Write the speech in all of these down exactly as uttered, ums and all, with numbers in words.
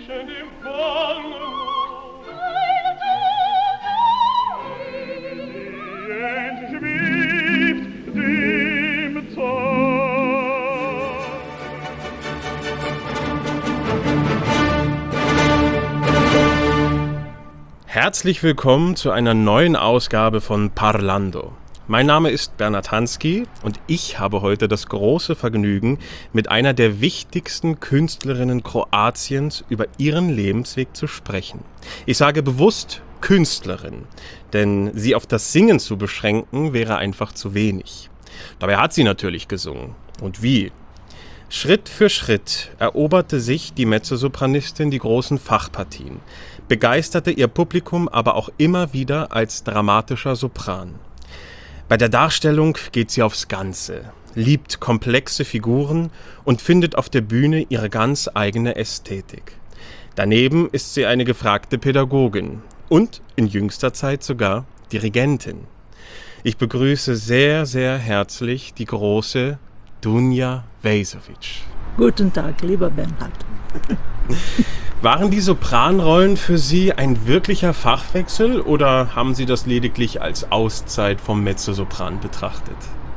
Herzlich willkommen zu einer neuen Ausgabe von Parlando. Mein Name ist Bernhard Hansky und ich habe heute das große Vergnügen, mit einer der wichtigsten Künstlerinnen Kroatiens über ihren Lebensweg zu sprechen. Ich sage bewusst Künstlerin, denn sie auf das Singen zu beschränken, wäre einfach zu wenig. Dabei hat sie natürlich gesungen. Und wie? Schritt für Schritt eroberte sich die Mezzosopranistin die großen Fachpartien, begeisterte ihr Publikum aber auch immer wieder als dramatischer Sopran. Bei der Darstellung geht sie aufs Ganze, liebt komplexe Figuren und findet auf der Bühne ihre ganz eigene Ästhetik. Daneben ist sie eine gefragte Pädagogin und in jüngster Zeit sogar Dirigentin. Ich begrüße sehr, sehr herzlich die große Dunja Vesović. Guten Tag, lieber Bernhard. Waren die Sopranrollen für Sie ein wirklicher Fachwechsel oder haben Sie das lediglich als Auszeit vom Mezzosopran betrachtet?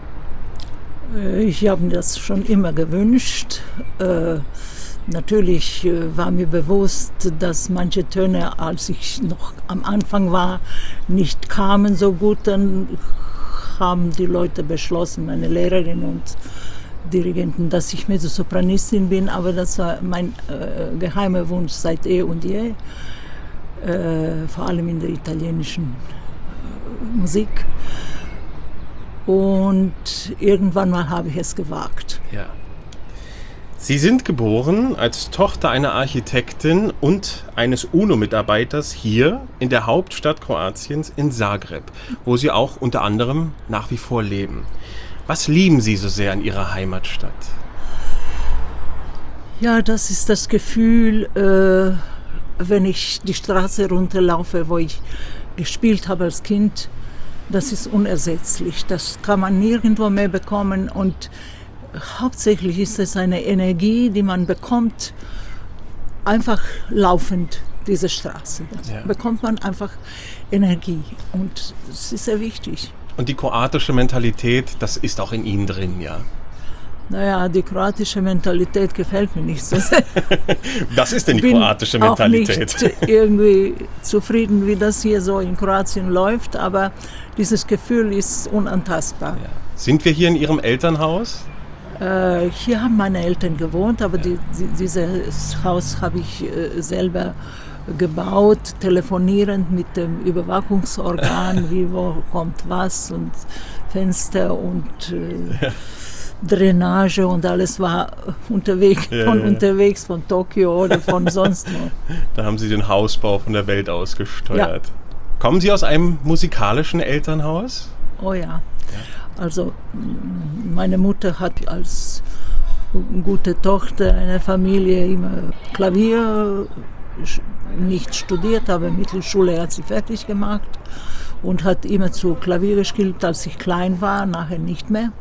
Ich habe mir das schon immer gewünscht. Äh, natürlich war mir bewusst, dass manche Töne, als ich noch am Anfang war, nicht kamen so gut. Dann haben die Leute beschlossen, meine Lehrerin und Dirigenten, dass ich Mezzosopranistin bin, aber das war mein äh, geheimer Wunsch seit eh und je, äh, vor allem in der italienischen äh, Musik. Und irgendwann mal habe ich es gewagt. Ja. Sie sind geboren als Tochter einer Architektin und eines UNO-Mitarbeiters hier in der Hauptstadt Kroatiens in Zagreb, wo Sie auch unter anderem nach wie vor leben. Was lieben Sie so sehr an Ihrer Heimatstadt? Ja, das ist das Gefühl, äh, wenn ich die Straße runterlaufe, wo ich gespielt habe als Kind, das ist unersetzlich. Das kann man nirgendwo mehr bekommen und hauptsächlich ist es eine Energie, die man bekommt, einfach laufend diese Straße. Da ja. bekommt man einfach Energie und das ist sehr wichtig. Und die kroatische Mentalität, das ist auch in Ihnen drin, ja? Naja, die kroatische Mentalität gefällt mir nicht so sehr. Was ist denn die Bin kroatische Mentalität? Ich bin nicht irgendwie zufrieden, wie das hier so in Kroatien läuft, aber dieses Gefühl ist unantastbar. Ja. Sind wir hier in Ihrem Elternhaus? Äh, hier haben meine Eltern gewohnt, aber ja. die, die, dieses Haus habe ich äh, selber gebaut, telefonierend mit dem Überwachungsorgan, wie wo kommt was und Fenster und äh, ja. Drainage und alles war unterwegs, ja, von ja. unterwegs, von Tokio oder von sonst wo. Da haben Sie den Hausbau von der Welt aus gesteuert. Ja. Kommen Sie aus einem musikalischen Elternhaus? Oh ja. ja. Also meine Mutter hat als gute Tochter einer Familie immer Klavier nicht studiert, aber Mittelschule hat sie fertig gemacht und hat immer zu Klavier gespielt, als ich klein war, nachher nicht mehr.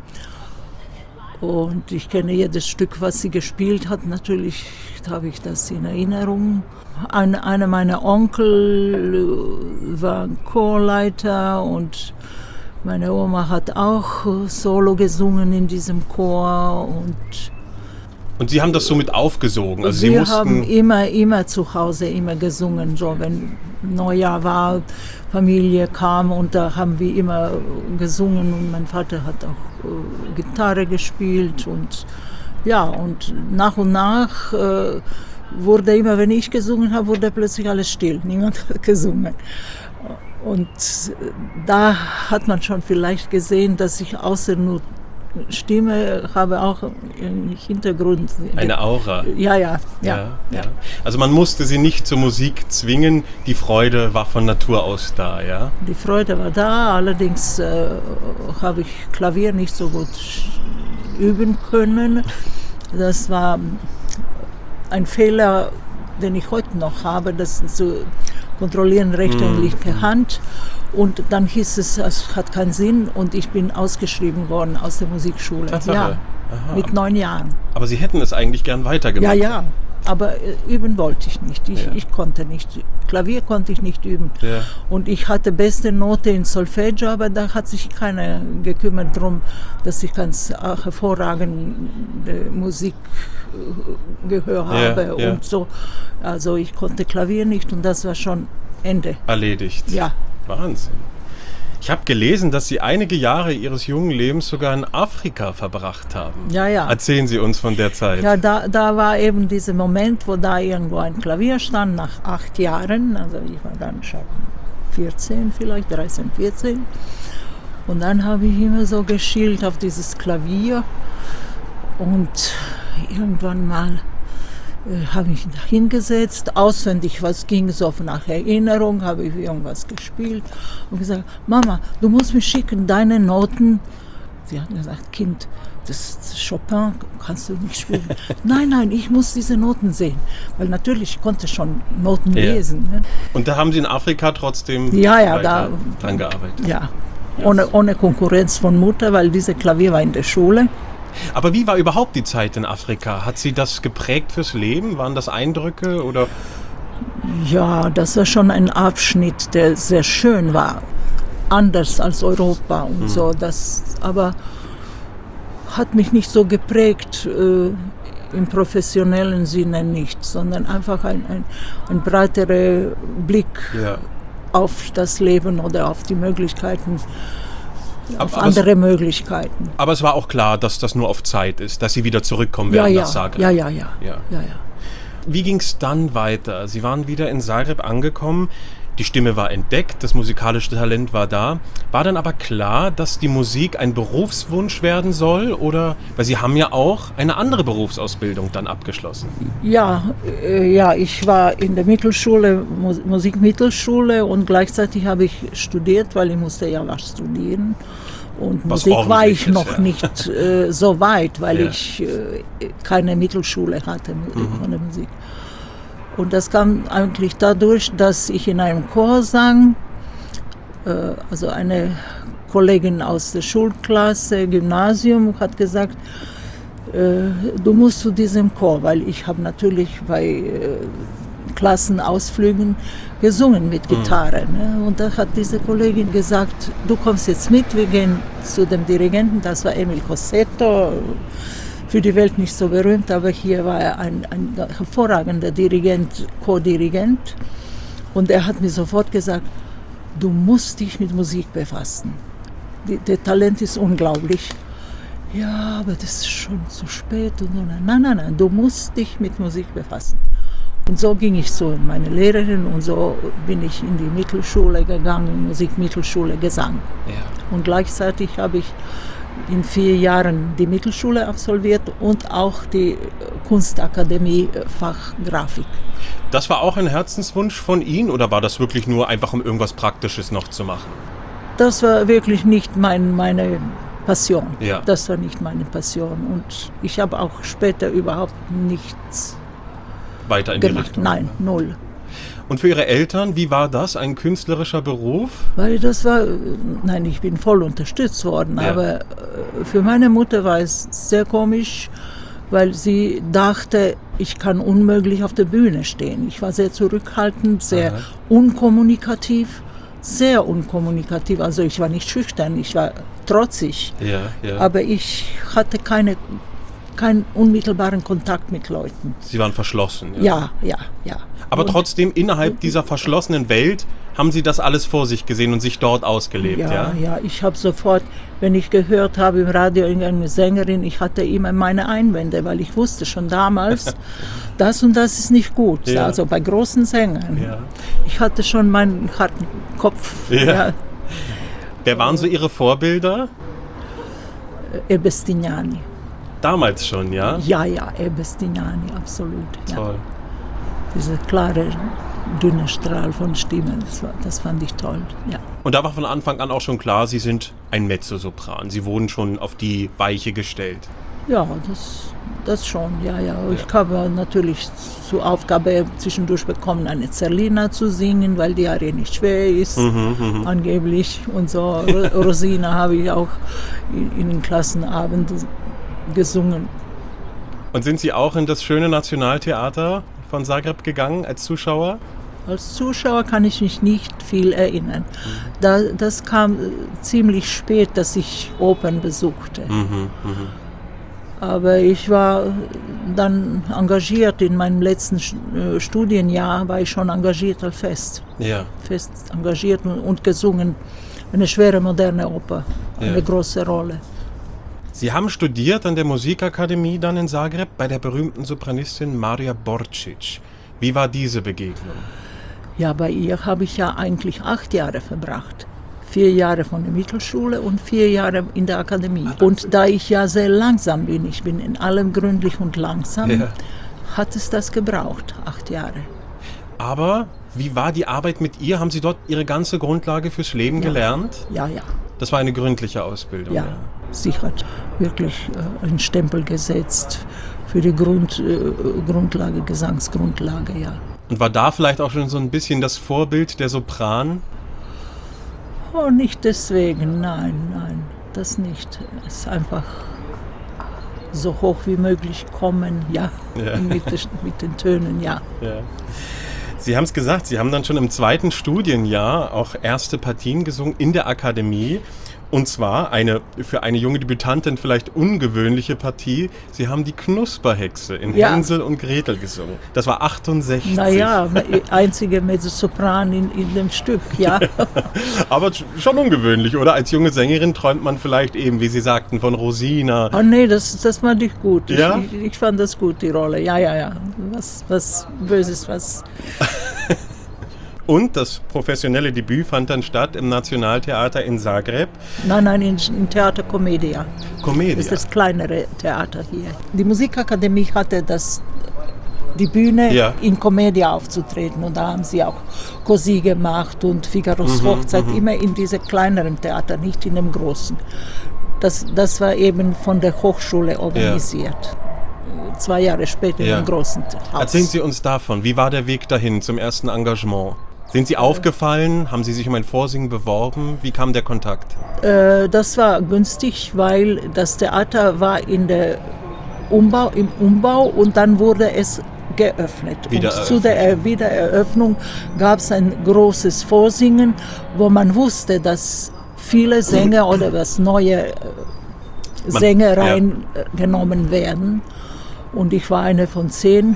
Und ich kenne jedes Stück, was sie gespielt hat. Natürlich habe ich das in Erinnerung. Ein, einer meiner Onkel war Chorleiter und meine Oma hat auch Solo gesungen in diesem Chor. Und Und Sie haben das so mit aufgesogen? Also wir Sie mussten haben immer, immer zu Hause immer gesungen, so wenn Neujahr war, Familie kam und da haben wir immer gesungen und mein Vater hat auch äh, Gitarre gespielt und ja, und nach und nach äh, wurde immer, wenn ich gesungen habe, wurde plötzlich alles still, niemand hat gesungen. Und da hat man schon vielleicht gesehen, dass ich außer nur Stimme habe auch im Hintergrund. Eine Aura. Ja, ja, ja, ja, ja. ja. Also man musste sie nicht zur Musik zwingen, die Freude war von Natur aus da, ja? Die Freude war da, allerdings äh, habe ich Klavier nicht so gut üben können. Das war ein Fehler, den ich heute noch habe, das zu kontrollieren, rechte und linke Hand. Und dann hieß es, es hat keinen Sinn und ich bin ausgeschrieben worden aus der Musikschule. Tatsache. Ja, Aha. mit neun Jahren. Aber Sie hätten es eigentlich gern weitergemacht. Ja, ja, aber äh, üben wollte ich nicht. Ich, Ja. ich konnte nicht. Klavier konnte ich nicht üben. Ja. Und ich hatte beste Note in Solfeggio, aber da hat sich keiner gekümmert darum, dass ich ganz auch hervorragende Musikgehör habe Ja, ja. und so. Also ich konnte Klavier nicht und das war schon Ende. Erledigt. Ja. Wahnsinn. Ich habe gelesen, dass Sie einige Jahre Ihres jungen Lebens sogar in Afrika verbracht haben. Ja, ja. Erzählen Sie uns von der Zeit. Ja, da, da war eben dieser Moment, wo da irgendwo ein Klavier stand, nach acht Jahren. Also ich war dann schon vierzehn vielleicht, dreizehn, vierzehn. Und dann habe ich immer so geschielt auf dieses Klavier. Und irgendwann mal äh, habe ich mich hingesetzt, auswendig, was ging so nach Erinnerung, habe ich irgendwas gespielt und gesagt, Mama, du musst mir schicken, deine Noten. Sie hat gesagt, Kind, das ist Chopin, kannst du nicht spielen. Nein, nein, ich muss diese Noten sehen. Weil natürlich, ich konnte schon Noten Ja. lesen. Ne? Und da haben Sie in Afrika trotzdem Ja, ja, weiter da- dran gearbeitet. Ja, ohne, ohne Konkurrenz von Mutter, weil diese Klavier war in der Schule. Aber wie war überhaupt die Zeit in Afrika? Hat Sie das geprägt fürs Leben? Waren das Eindrücke oder? Ja, das war schon ein Abschnitt, der sehr schön war. Anders als Europa und so. Das, aber hat mich nicht so geprägt, äh, im professionellen Sinne nicht, sondern einfach ein, ein, ein breiterer Blick Ja. auf das Leben oder auf die Möglichkeiten, auf aber es- andere Möglichkeiten. Aber es war auch klar, dass das nur auf Zeit ist, dass Sie wieder zurückkommen Ja, werden ja, nach Zagreb. ja, ja, ja, Ja. ja, ja. Wie ging es dann weiter? Sie waren wieder in Zagreb angekommen. Die Stimme war entdeckt, das musikalische Talent war da. War dann aber klar, dass die Musik ein Berufswunsch werden soll? Oder, weil Sie haben ja auch eine andere Berufsausbildung dann abgeschlossen. Ja, äh, ja, ich war in der Mittelschule, Mus Musikmittelschule und gleichzeitig habe ich studiert, weil ich musste ja was studieren. Und Was Musik war ich Ordentliches, noch ja. nicht äh, so weit, weil Ja. ich äh, keine Mittelschule hatte von der Musik. Und das kam eigentlich dadurch, dass ich in einem Chor sang. Äh, also eine Kollegin aus der Schulklasse, Gymnasium, hat gesagt, äh, du musst zu diesem Chor, weil ich habe natürlich bei äh, Klassenausflügen gesungen mit Gitarre. Ne? Und da hat diese Kollegin gesagt, du kommst jetzt mit, wir gehen zu dem Dirigenten, das war Emil Cossetto, für die Welt nicht so berühmt, aber hier war er ein, ein hervorragender Dirigent, Co-Dirigent. Und er hat mir sofort gesagt, du musst dich mit Musik befassen. Die, der Talent ist unglaublich. Ja, aber das ist schon zu spät. Und so. Nein, nein, nein, du musst dich mit Musik befassen. Und so ging ich zu meiner Lehrerin und so bin ich in die Mittelschule gegangen, Musikmittelschule Gesang. Ja. Und gleichzeitig habe ich in vier Jahren die Mittelschule absolviert und auch die Kunstakademie Fach Grafik. Das war auch ein Herzenswunsch von Ihnen oder war das wirklich nur einfach, um irgendwas Praktisches noch zu machen? Das war wirklich nicht mein, meine Passion. Ja. Das war nicht meine Passion. Und ich habe auch später überhaupt nichts Weiter in die gemacht. Richtung? Nein, null. Und für Ihre Eltern, wie war das? Ein künstlerischer Beruf? Weil das war, nein, ich bin voll unterstützt worden, Ja. aber äh, für meine Mutter war es sehr komisch, weil sie dachte, ich kann unmöglich auf der Bühne stehen. Ich war sehr zurückhaltend, sehr Aha. unkommunikativ, sehr unkommunikativ. Also ich war nicht schüchtern, ich war trotzig, Ja, ja. aber ich hatte keine, keinen unmittelbaren Kontakt mit Leuten. Sie waren verschlossen. Ja, ja, ja. Aber Und- trotzdem, innerhalb dieser verschlossenen Welt haben Sie das alles vor sich gesehen und sich dort ausgelebt, ja? Ja, ja, ich habe sofort, wenn ich gehört habe im Radio irgendeine Sängerin, ich hatte immer meine Einwände, weil ich wusste schon damals, das und das ist nicht gut, Ja. also bei großen Sängern. Ja. Ich hatte schon meinen harten Kopf. Ja. Wer waren so Ihre Vorbilder? Ja, Ebestignani. Damals schon, ja? Ja, ja, Ebestignani, absolut. Ja. Toll. Dieser klare, dünne Strahl von Stimme, das, war, das fand ich toll. Ja. Und da war von Anfang an auch schon klar, Sie sind ein Mezzosopran. Sie wurden schon auf die Weiche gestellt. Ja, das, das schon, ja, ja. Ich habe natürlich zur Aufgabe zwischendurch bekommen, eine Zerlina zu singen, weil die Arie nicht schwer ist, Mhm, angeblich. Und so Ro- Rosina habe ich auch in, in den Klassenabenden gesungen. Und sind Sie auch in das schöne Nationaltheater von Zagreb gegangen als Zuschauer? Als Zuschauer kann ich mich nicht viel erinnern. Da, das kam ziemlich spät, dass ich Opern besuchte. Mhm, mh. Aber ich war dann engagiert, in meinem letzten Studienjahr war ich schon engagiert als Fest. Ja. Fest engagiert und gesungen. Eine schwere moderne Oper, eine Ja. große Rolle. Sie haben studiert an der Musikakademie dann in Zagreb bei der berühmten Sopranistin Marija Borčić. Wie war diese Begegnung? Ja, bei ihr habe ich ja eigentlich acht Jahre verbracht. Vier Jahre von der Mittelschule und vier Jahre in der Akademie. Und da ich ja sehr langsam bin, ich bin in allem gründlich und langsam, Ja. hat es das gebraucht, acht Jahre. Aber wie war die Arbeit mit ihr? Haben Sie dort Ihre ganze Grundlage fürs Leben Ja. gelernt? Ja, ja, Das war eine gründliche Ausbildung. ja. Sie hat wirklich äh, einen Stempel gesetzt für die Grund, äh, Grundlage, Gesangsgrundlage, ja. Und war da vielleicht auch schon so ein bisschen das Vorbild der Sopran? Oh, nicht deswegen, nein, nein, das nicht. Es ist einfach so hoch wie möglich kommen, ja, Ja. mit, de, mit den Tönen, ja. Ja. Sie haben es gesagt, Sie haben dann schon im zweiten Studienjahr auch erste Partien gesungen in der Akademie. Und zwar eine für eine junge Debütantin vielleicht ungewöhnliche Partie. Sie haben die Knusperhexe in Ja. Hänsel und Gretel gesungen. Das war achtundsechzig. Naja, einzige Mezzosopran in, in dem Stück, ja. Aber schon ungewöhnlich, oder? Als junge Sängerin träumt man vielleicht eben, wie Sie sagten, von Rosina. Oh nee, das, das fand ich gut. Ja? Ich, ich fand das gut, die Rolle. Ja, ja, ja. Was, was Böses, was. Und das professionelle Debüt fand dann statt im Nationaltheater in Zagreb. Nein, nein, in, in Theater Commedia. Commedia. Das ist das kleinere Theater hier. Die Musikakademie hatte das, die Bühne, Ja. in Commedia aufzutreten. Und da haben sie auch Così gemacht und Figaros Mhm, Hochzeit, mhm. immer in diesem kleineren Theater, nicht in dem großen. Das, das war eben von der Hochschule organisiert. Zwei Jahre später Ja. im großen Haus. Erzählen Sie uns davon. Wie war der Weg dahin zum ersten Engagement? Sind Sie aufgefallen? Haben Sie sich um ein Vorsingen beworben? Wie kam der Kontakt? Äh, das war günstig, weil das Theater war in der Umbau, im Umbau und dann wurde es geöffnet. Und zu der äh, Wiedereröffnung gab es ein großes Vorsingen, wo man wusste, dass viele Sänger oder dass neue äh, Man- Sänger reingenommen werden. Und ich war eine von zehn,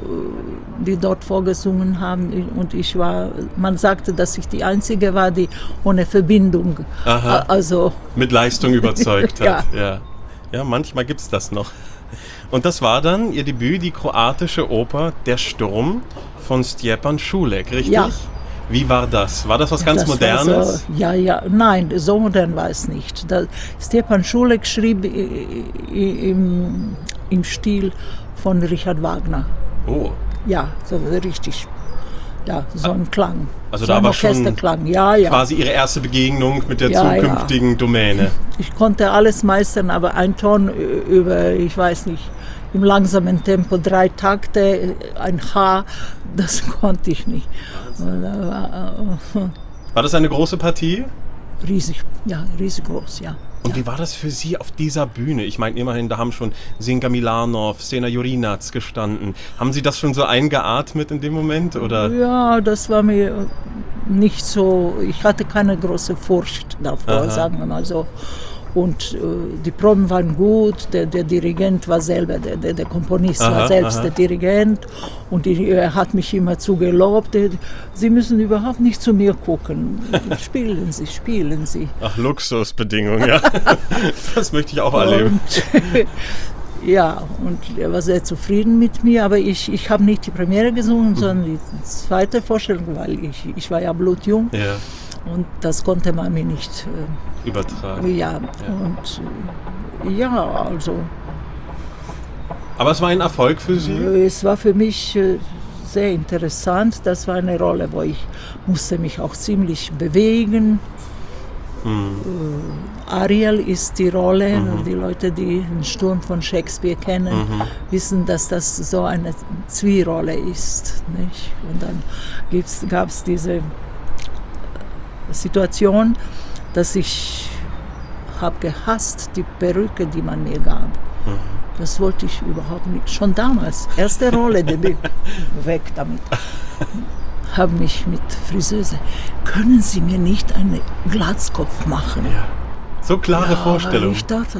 die dort vorgesungen haben. Und ich war, man sagte, dass ich die Einzige war, die ohne Verbindung, Aha. also Mit Leistung überzeugt hat. Ja. Ja, ja manchmal gibt es das noch. Und das war dann Ihr Debüt, die kroatische Oper Der Sturm von Stjepan Šulek, richtig? Ja. Wie war das? War das was ganz das war Modernes? So, ja, ja, nein, so modern war es nicht. Da, Stjepan Šulek schrieb i- i- im, im Stil von Richard Wagner. Oh, Ja, so richtig. Ja, so ein Klang. also so da ein war schon Orchesterklang. Ja, ja. quasi Ihre erste Begegnung mit der Ja, ja. zukünftigen Domäne. Ich konnte alles meistern, aber ein Ton über, ich weiß nicht, im langsamen Tempo, drei Takte, ein H, das konnte ich nicht. Und da war, War das eine große Partie? äh, riesig, ja, riesig groß, ja. Und wie war das für Sie auf dieser Bühne? Ich meine, immerhin, da haben schon Zenga Milanov, Sena Jurinac gestanden. Haben Sie das schon so eingeatmet in dem Moment? Oder? Ja, das war mir nicht so, ich hatte keine große Furcht davor, Aha. sagen wir mal so. Und äh, die Proben waren gut, der, der Dirigent war selber, der, der, der Komponist Aha, war selbst aha. der Dirigent und die, er hat mich immer zugelobt, Sie müssen überhaupt nicht zu mir gucken, spielen Sie, spielen Sie. Ach, Luxusbedingungen, ja. Das möchte ich auch erleben. Und, ja, und er war sehr zufrieden mit mir, aber ich, ich habe nicht die Premiere gesungen, sondern die zweite Vorstellung, weil ich, ich war ja blutjung. Ja, Und das konnte man mir nicht, übertragen. äh, ja, und äh, ja, also Aber es war ein Erfolg für Sie? äh, es war für mich äh, sehr interessant. Das war eine Rolle, wo ich musste mich auch ziemlich bewegen. Äh, Ariel ist die Rolle, Mhm. die Leute, die den Sturm von Shakespeare kennen, Mhm. wissen, dass das so eine Zwierolle ist. Nicht? Und dann gab es diese Situation, dass ich habe gehasst die Perücke, die man mir gab. Das wollte ich überhaupt nicht. Schon damals, erste Rolle, Debüt, weg damit. Habe mich mit Friseuse, können Sie mir nicht einen Glatzkopf machen? Ja. So klare ja, Vorstellung. Ich dachte,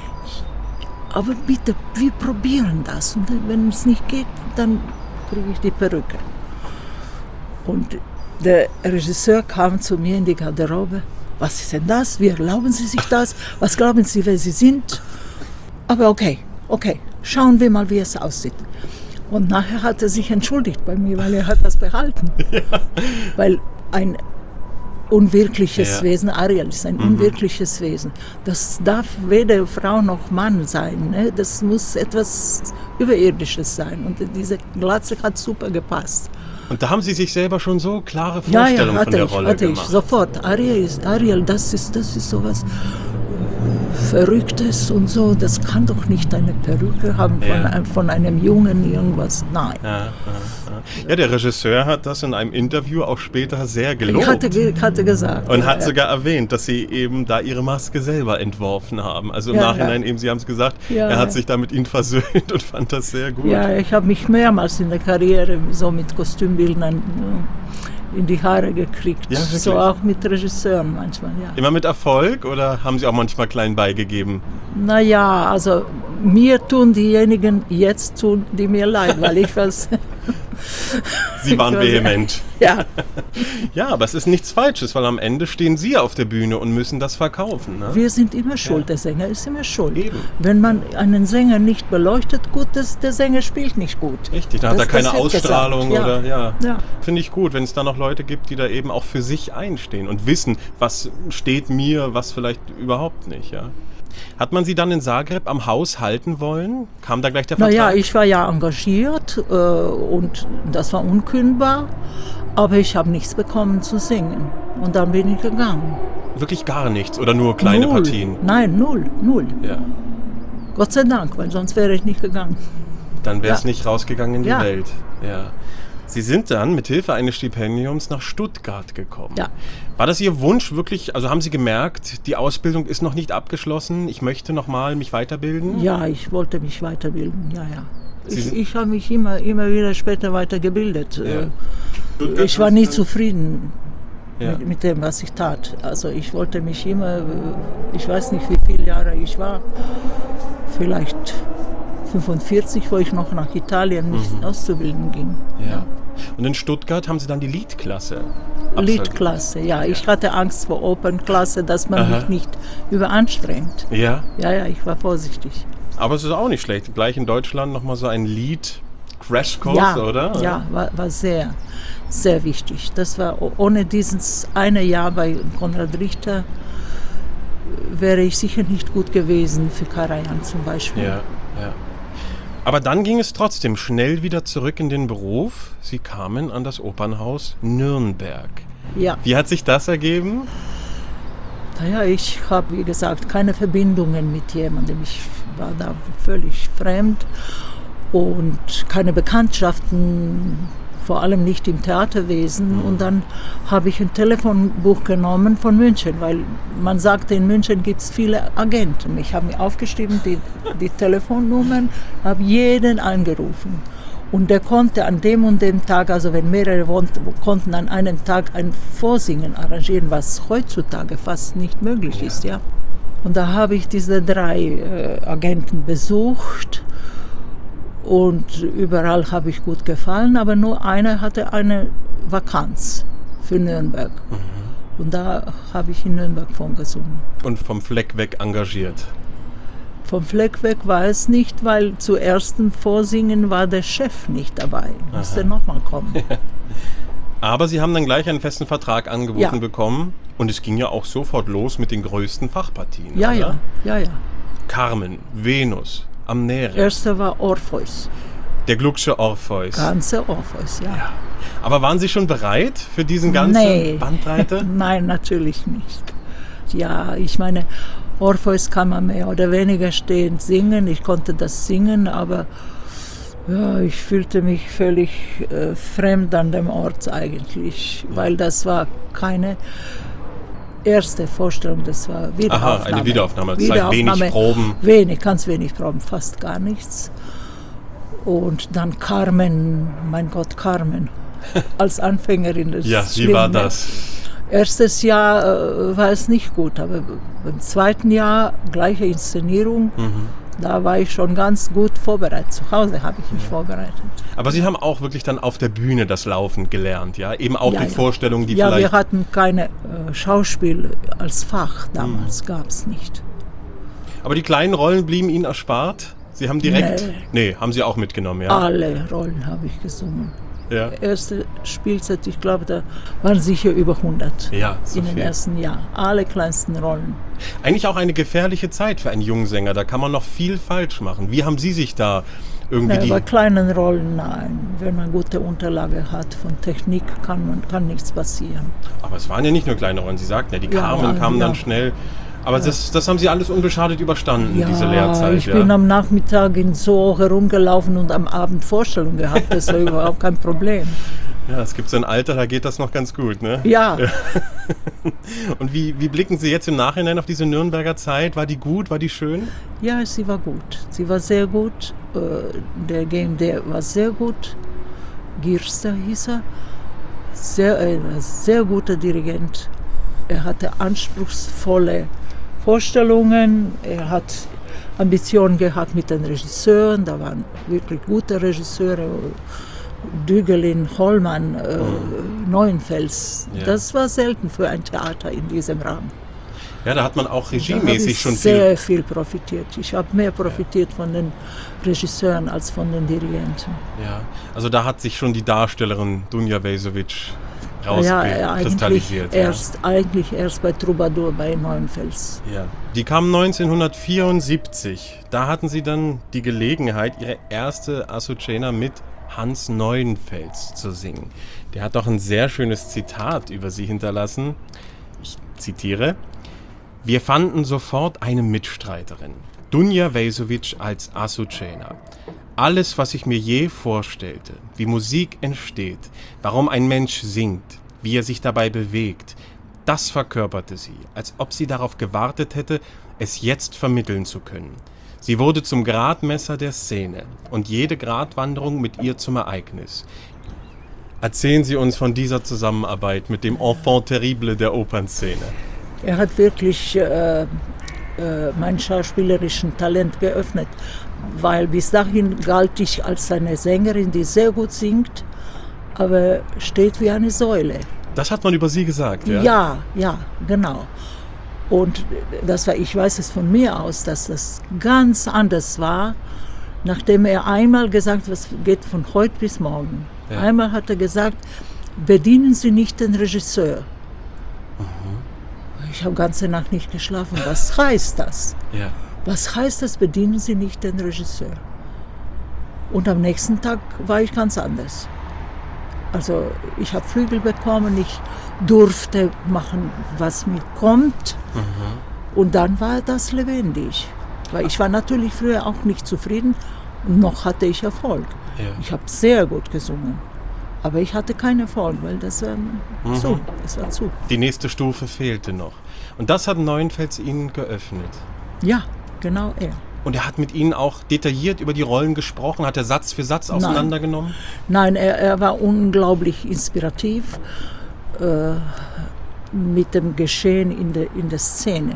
aber bitte, wir probieren das. Und wenn es nicht geht, dann kriege ich die Perücke. Und der Regisseur kam zu mir in die Garderobe. Was ist denn das? Wie erlauben Sie sich das? Was glauben Sie, wer Sie sind? Aber okay, okay, schauen wir mal, wie es aussieht. Und nachher hat er sich entschuldigt bei mir, weil er hat das behalten. Ja. Weil ein unwirkliches ja. Wesen, Ariel ist ein mhm. unwirkliches Wesen. Das darf weder Frau noch Mann sein. Ne? Das muss etwas Überirdisches sein. Und diese Glatze hat super gepasst. Und da haben Sie sich selber schon so klare Vorstellungen ja, ja, von der ich, Rolle hatte gemacht? Ich sofort. Ariel, ist, Ariel das, ist, das ist sowas Verrücktes und so. Das kann doch nicht eine Perücke haben von, ja. von einem Jungen, irgendwas. Nein. Ja, ja, ja. ja, der Regisseur hat das in einem Interview auch später sehr gelobt. Ich hatte, hatte gesagt. Und ja, hat ja. sogar erwähnt, dass Sie eben da Ihre Maske selber entworfen haben. Also im ja, Nachhinein ja. eben, Sie haben es gesagt, ja, er hat ja. sich da mit Ihnen versöhnt und fand das sehr gut. Ja, ich habe mich mehrmals in der Karriere so mit Kostümbildern in die Haare gekriegt. Ja, so auch mit Regisseuren manchmal, ja. Immer mit Erfolg oder haben Sie auch manchmal klein beigegeben? Naja, also mir tun diejenigen jetzt tun, die mir leid, weil ich was... Sie waren vehement. Ja. Ja, aber es ist nichts Falsches, weil am Ende stehen Sie auf der Bühne und müssen das verkaufen. Ne? Wir sind immer schuld, ja. Der Sänger ist immer schuld. Eben. Wenn man einen Sänger nicht beleuchtet, gut, das, der Sänger spielt nicht gut. Richtig, dann das, hat er keine Ausstrahlung ja. oder ja. ja. Finde ich gut, wenn es da noch Leute gibt, die da eben auch für sich einstehen und wissen, was steht mir, was vielleicht überhaupt nicht, ja. Hat man Sie dann in Zagreb am Haus halten wollen? Kam da gleich der Vertrag? Naja, ich war ja engagiert äh, und das war unkündbar, aber ich habe nichts bekommen zu singen. Und dann bin ich gegangen. Wirklich gar nichts oder nur kleine null. Partien? Nein, null, null. Ja. Gott sei Dank, weil sonst wäre ich nicht gegangen. Dann wäre es ja. nicht rausgegangen in die ja. Welt. Ja. Sie sind dann mit Hilfe eines Stipendiums nach Stuttgart gekommen. Ja. War das Ihr Wunsch wirklich, also haben Sie gemerkt, die Ausbildung ist noch nicht abgeschlossen, ich möchte nochmal mich weiterbilden? Ja, ich wollte mich weiterbilden, ja, ja. Ich, ich habe mich immer, immer wieder später weitergebildet. Ja. Ich war nie zufrieden ja. mit, mit dem, was ich tat. Also ich wollte mich immer, ich weiß nicht, wie viele Jahre ich war, vielleicht fünfundvierzig, wo ich noch nach Italien mich mhm. auszubilden ging. Ja. Und in Stuttgart haben Sie dann die Liedklasse absolviert? Liedklasse, ja. ja. Ich hatte Angst vor Opernklasse, dass man Aha. mich nicht überanstrengt. Ja? Ja, ja, ich war vorsichtig. Aber es ist auch nicht schlecht. Gleich in Deutschland nochmal so ein Lied-Crashkurs, ja, oder? Ja, war, war sehr, sehr wichtig. Das war, ohne dieses eine Jahr bei Konrad Richter wäre ich sicher nicht gut gewesen für Karajan zum Beispiel. Ja, ja. Aber dann ging es trotzdem schnell wieder zurück in den Beruf. Sie kamen an das Opernhaus Nürnberg. Ja. Wie hat sich das ergeben? Naja, ich habe, wie gesagt, keine Verbindungen mit jemandem. Ich war da völlig fremd und keine Bekanntschaften, vor allem nicht im Theaterwesen. Und dann habe ich ein Telefonbuch genommen von München, weil man sagte, in München gibt es viele Agenten. Ich habe mir aufgeschrieben, die, die Telefonnummern, habe jeden angerufen. Und der konnte an dem und dem Tag, also wenn mehrere wohnten, konnten an einem Tag ein Vorsingen arrangieren, was heutzutage fast nicht möglich ja. ist. Ja. Und da habe ich diese drei äh, Agenten besucht. Und überall habe ich gut gefallen, aber nur einer hatte eine Vakanz für Nürnberg. Mhm. Und da habe ich in Nürnberg von gesungen. Und vom Fleck weg engagiert? Vom Fleck weg war es nicht, weil zu ersten Vorsingen war der Chef nicht dabei. Musste nochmal kommen. Aber Sie haben dann gleich einen festen Vertrag angeboten ja. bekommen. Und es ging ja auch sofort los mit den größten Fachpartien. Ja, oder? ja, ja, ja. Carmen, Venus, Amnere. Erster war Orpheus. Der Glucksche Orpheus. Ganze Orpheus, ja. ja. Aber waren Sie schon bereit für diesen ganzen nee. Bandbreite? Nein, natürlich nicht. Ja, ich meine, Orpheus kann man mehr oder weniger stehend singen. Ich konnte das singen, aber ja, ich fühlte mich völlig äh, fremd an dem Ort eigentlich, weil das war keine erste Vorstellung, das war Wiederaufnahme. Aha, eine Wiederaufnahme. Das Wiederaufnahme. heißt wenig Proben. Wenig, ganz wenig Proben, fast gar nichts. Und dann Carmen, mein Gott, Carmen, als Anfängerin. Das ja, ist wie schlimm, war ne? das? Erstes Jahr äh, war es nicht gut, aber im zweiten Jahr gleiche Inszenierung. Mhm. Da war ich schon ganz gut vorbereitet. Zu Hause habe ich mich ja. vorbereitet. Aber Sie haben auch wirklich dann auf der Bühne das Laufen gelernt, ja? Eben auch ja, die ja. Vorstellungen, die ja, vielleicht... Ja, wir hatten keine äh, Schauspiel als Fach damals, mhm. gab es nicht. Aber die kleinen Rollen blieben Ihnen erspart? Sie haben direkt... Nee, nee haben Sie auch mitgenommen, ja? Alle Rollen habe ich gesungen. Ja. Erste Spielzeit, ich glaube, da waren sicher über hundert ja, so in viel. den ersten Jahren. Alle kleinsten Rollen. Eigentlich auch eine gefährliche Zeit für einen jungen Sänger. Da kann man noch viel falsch machen. Wie haben Sie sich da irgendwie... Nein, die bei kleinen Rollen, nein. Wenn man gute Unterlage hat von Technik, kann, man, kann nichts passieren. Aber es waren ja nicht nur kleine Rollen. Sie sagten ja, die Carmen ja, kamen ja. dann schnell... Aber ja. das, das haben Sie alles unbeschadet überstanden, ja, diese Lehrzeit. Ich ja. bin am Nachmittag in Zoo herumgelaufen und am Abend Vorstellungen gehabt. Das war überhaupt kein Problem. Ja, es gibt so ein Alter, da geht das noch ganz gut, ne? Ja. ja. Und wie, wie blicken Sie jetzt im Nachhinein auf diese Nürnberger Zeit? War die gut? War die schön? Ja, sie war gut. Sie war sehr gut. Der G M D war sehr gut. Girster hieß er. Sehr, ein sehr guter Dirigent. Er hatte anspruchsvolle Vorstellungen. Er hat Ambitionen gehabt mit den Regisseuren. Da waren wirklich gute Regisseure. Dügelin, Hollmann, äh, mhm. Neuenfels. Ja. Das war selten für ein Theater in diesem Rahmen. Ja, da hat man auch regiemäßig schon viel... sehr viel profitiert. Ich habe mehr profitiert ja. von den Regisseuren als von den Dirigenten. Ja, also da hat sich schon die Darstellerin Dunja Vesovic rauskristallisiert. Ja, ja, erst, ja. eigentlich erst bei Troubadour, bei Neuenfels. Ja. Die kam neunzehnhundertvierundsiebzig. Da hatten Sie dann die Gelegenheit, Ihre erste Azucena mit Hans Neuenfels zu singen. Der hat doch ein sehr schönes Zitat über Sie hinterlassen. Ich zitiere: Wir fanden sofort eine Mitstreiterin, Dunja Vesovic als Azucena. Alles, was ich mir je vorstellte, wie Musik entsteht, warum ein Mensch singt, wie er sich dabei bewegt, das verkörperte sie, als ob sie darauf gewartet hätte, es jetzt vermitteln zu können. Sie wurde zum Gradmesser der Szene und jede Gratwanderung mit ihr zum Ereignis. Erzählen Sie uns von dieser Zusammenarbeit mit dem Enfant terrible der Opernszene. Er hat wirklich äh, äh, mein schauspielerischen Talent geöffnet, weil bis dahin galt ich als eine Sängerin, die sehr gut singt, aber steht wie eine Säule. Das hat man über Sie gesagt, ja? Ja, ja, genau. Und das war, ich weiß es von mir aus, dass das ganz anders war, nachdem er einmal gesagt hat, was geht von heute bis morgen. Ja. Einmal hat er gesagt, bedienen Sie nicht den Regisseur. Mhm. Ich habe ganze Nacht nicht geschlafen. Was heißt das? Ja. Was heißt das, bedienen Sie nicht den Regisseur? Und am nächsten Tag war ich ganz anders. Also ich habe Flügel bekommen, ich durfte machen, was mir kommt. Mhm. Und dann war das lebendig. Weil ich war natürlich früher auch nicht zufrieden und noch hatte ich Erfolg. Ja. Ich habe sehr gut gesungen. Aber ich hatte keinen Erfolg, weil das war, mhm. zu, das war zu. Die nächste Stufe fehlte noch. Und das hat Neuenfels Ihnen geöffnet. Ja, genau er. Und er hat mit Ihnen auch detailliert über die Rollen gesprochen? Hat er Satz für Satz auseinandergenommen? Nein, Nein er, er war unglaublich inspirativ äh, mit dem Geschehen in der, in der Szene.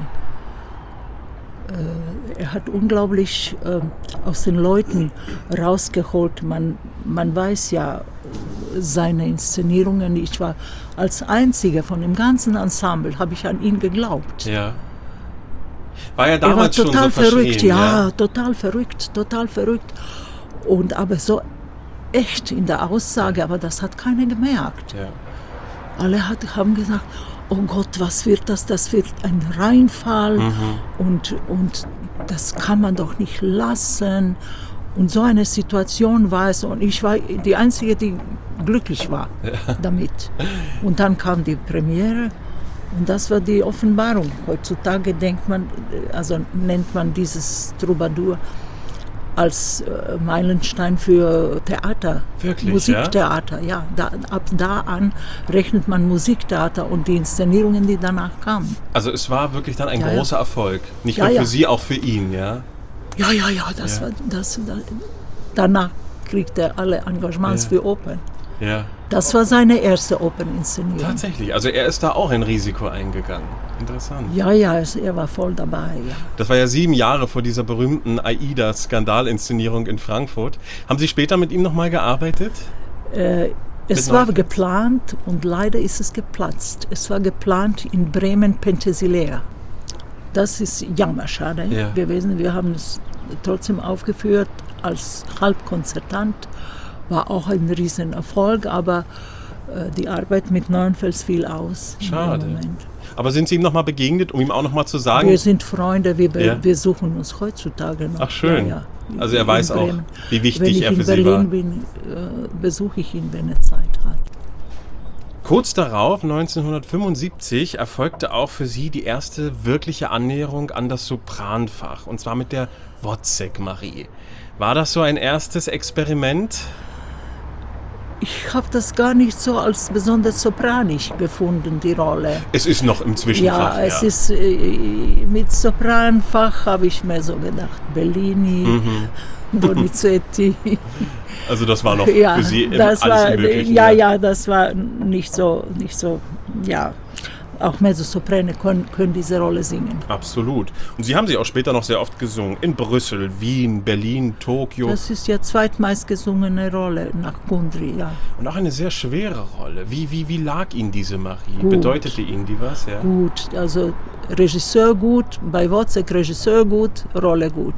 Äh, er hat unglaublich äh, aus den Leuten rausgeholt. Man, man weiß ja seine Inszenierungen. Ich war als Einziger von dem ganzen Ensemble, habe ich an ihn geglaubt. Ja. War er damals er war total schon so verrückt, ja, ja, total verrückt, total verrückt. Und aber so echt in der Aussage, aber das hat keiner gemerkt. Ja. Alle hat, haben gesagt, oh Gott, was wird das? Das wird ein Reinfall mhm. und, und das kann man doch nicht lassen. Und so eine Situation war es und ich war die Einzige, die glücklich war ja. damit. Und dann kam die Premiere. Und das war die Offenbarung. Heutzutage denkt man, also nennt man dieses Troubadour als äh, Meilenstein für Theater. Wirklich, Musiktheater, ja. ja. Da, ab da an rechnet man Musiktheater und die Inszenierungen, die danach kamen. Also es war wirklich dann ein ja, großer ja. Erfolg. Nicht ja, nur für ja. Sie, auch für ihn, ja? Ja, ja, ja. Das ja. War, das, da, danach kriegt er alle Engagements ja. für Opern. Ja. Das war seine erste Operninszenierung. Tatsächlich, also er ist da auch ein Risiko eingegangen. Interessant. Ja, ja, er war voll dabei. Ja. Das war ja sieben Jahre vor dieser berühmten Aida-Skandalinszenierung in Frankfurt. Haben Sie später mit ihm nochmal gearbeitet? Äh, es war geplant und leider ist es geplatzt. Es war geplant in Bremen-Penthesilea. Das ist jammerschade ja. gewesen. Wir haben es trotzdem aufgeführt als Halbkonzertant. War auch ein Riesenerfolg, aber äh, die Arbeit mit Neuenfels fiel aus. Schade. Aber sind Sie ihm nochmal begegnet, um ihm auch nochmal zu sagen? Wir sind Freunde, wir, be- ja. wir suchen uns heutzutage noch. Ach schön. Ja, ja. Also er weiß auch, wie wichtig er für Sie war. Wenn ich in Berlin bin, äh, besuche ich ihn, wenn er Zeit hat. Kurz darauf, neunzehnhundertfünfundsiebzig, erfolgte auch für Sie die erste wirkliche Annäherung an das Sopranfach, und zwar mit der Wozzeck-Marie. War das so ein erstes Experiment? Ich habe das gar nicht so als besonders sopranisch befunden, die Rolle. Es ist noch im Zwischenfach. Ja, es ja. ist äh, mit Sopranfach habe ich mir so gedacht, Bellini, mhm. Donizetti. Also das war noch ja, für Sie das alles war, im Möglichen? Ja, ja, ja, das war nicht so, nicht so, ja. Auch Mezzosoprane können, können diese Rolle singen. Absolut. Und Sie haben sie auch später noch sehr oft gesungen. In Brüssel, Wien, Berlin, Tokio. Das ist ja zweitmeist gesungene Rolle nach Kundry, ja. Und auch eine sehr schwere Rolle. Wie, wie, wie lag Ihnen diese Marie? Gut. Bedeutete Ihnen die was? Ja. Gut, also Regisseur gut, bei Wozzeck Regisseur gut, Rolle gut.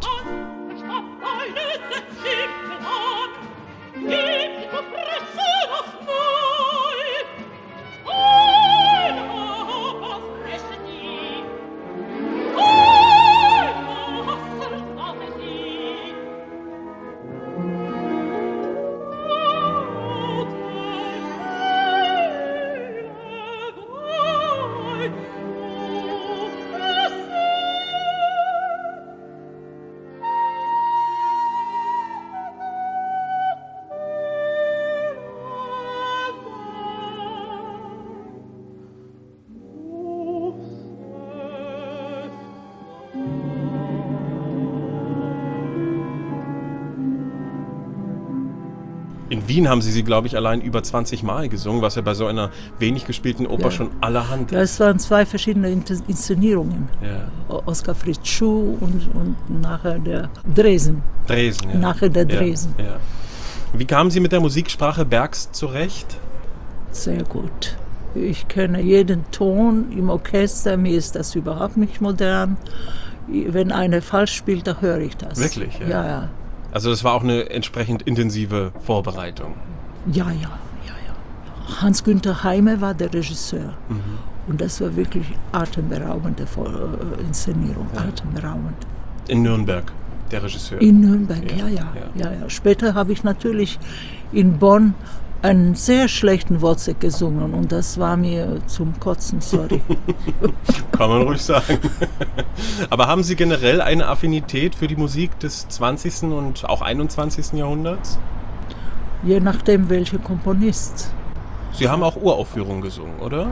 In Wien haben Sie sie, glaube ich, allein über zwanzig Mal gesungen, was ja bei so einer wenig gespielten Oper ja. schon allerhand ist. Ja, es waren zwei verschiedene Inszenierungen. Ja. Oskar Fritz Schuh und, und nachher der Dresen. Dresen, ja. Nachher der Dresen. Ja, ja. Wie kamen Sie mit der Musiksprache Bergs zurecht? Sehr gut. Ich kenne jeden Ton im Orchester, mir ist das überhaupt nicht modern. Wenn einer falsch spielt, da höre ich das. Wirklich? Ja, ja. ja. Also das war auch eine entsprechend intensive Vorbereitung. Ja, ja, ja, ja. Hans-Günther Heime war der Regisseur. Mhm. Und das war wirklich atemberaubende Inszenierung. Ja. Atemberaubend. In Nürnberg, der Regisseur? In Nürnberg, ja, ja. ja. ja, ja. ja. Später habe ich natürlich in Bonn einen sehr schlechten Wozzeck gesungen und das war mir zum Kotzen, sorry. Kann man ruhig sagen. Aber haben Sie generell eine Affinität für die Musik des zwanzigsten und auch einundzwanzigsten Jahrhunderts? Je nachdem, welcher Komponist. Sie haben auch Uraufführungen gesungen, oder?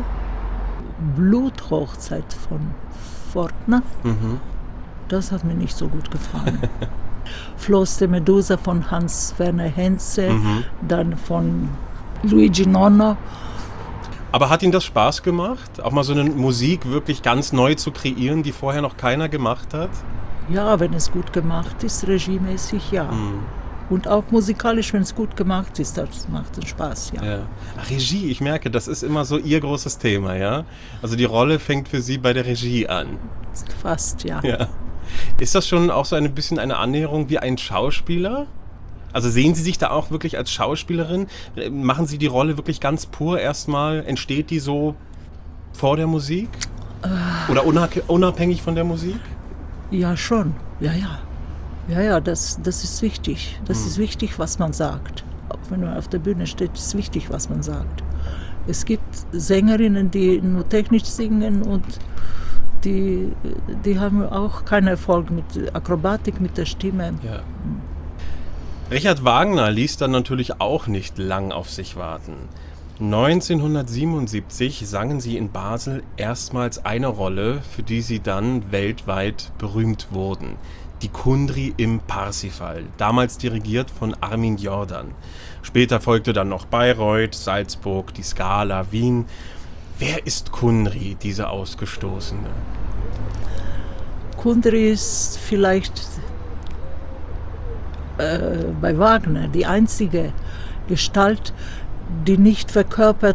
Bluthochzeit von Fortner. Mhm. Das hat mir nicht so gut gefallen. Floß de Medusa von Hans-Werner Henze, mhm. dann von Luigi Nonno. Aber hat Ihnen das Spaß gemacht, auch mal so eine Musik wirklich ganz neu zu kreieren, die vorher noch keiner gemacht hat? Ja, wenn es gut gemacht ist, regiemäßig, ja. Mhm. Und auch musikalisch, wenn es gut gemacht ist, das macht es Spaß, ja. ja. Ach, Regie, ich merke, das ist immer so Ihr großes Thema, ja? Also die Rolle fängt für Sie bei der Regie an. Fast, ja. ja. Ist das schon auch so ein bisschen eine Annäherung wie ein Schauspieler? Also sehen Sie sich da auch wirklich als Schauspielerin? Machen Sie die Rolle wirklich ganz pur erstmal? Entsteht die so vor der Musik? Äh. Oder unabhängig von der Musik? Ja, schon. Ja, ja. Ja, ja, das, das ist wichtig. Das hm. ist wichtig, was man sagt. Auch wenn man auf der Bühne steht, ist wichtig, was man sagt. Es gibt Sängerinnen, die nur technisch singen und die, die haben auch keinen Erfolg mit Akrobatik, mit der Stimme. Ja. Richard Wagner ließ dann natürlich auch nicht lang auf sich warten. neunzehnhundertsiebenundsiebzig sangen sie in Basel erstmals eine Rolle, für die sie dann weltweit berühmt wurden. Die Kundry im Parsifal, damals dirigiert von Armin Jordan. Später folgte dann noch Bayreuth, Salzburg, die Scala, Wien. Wer ist Kundry, diese Ausgestoßene? Kundry ist vielleicht äh, bei Wagner die einzige Gestalt, die nicht verkörpert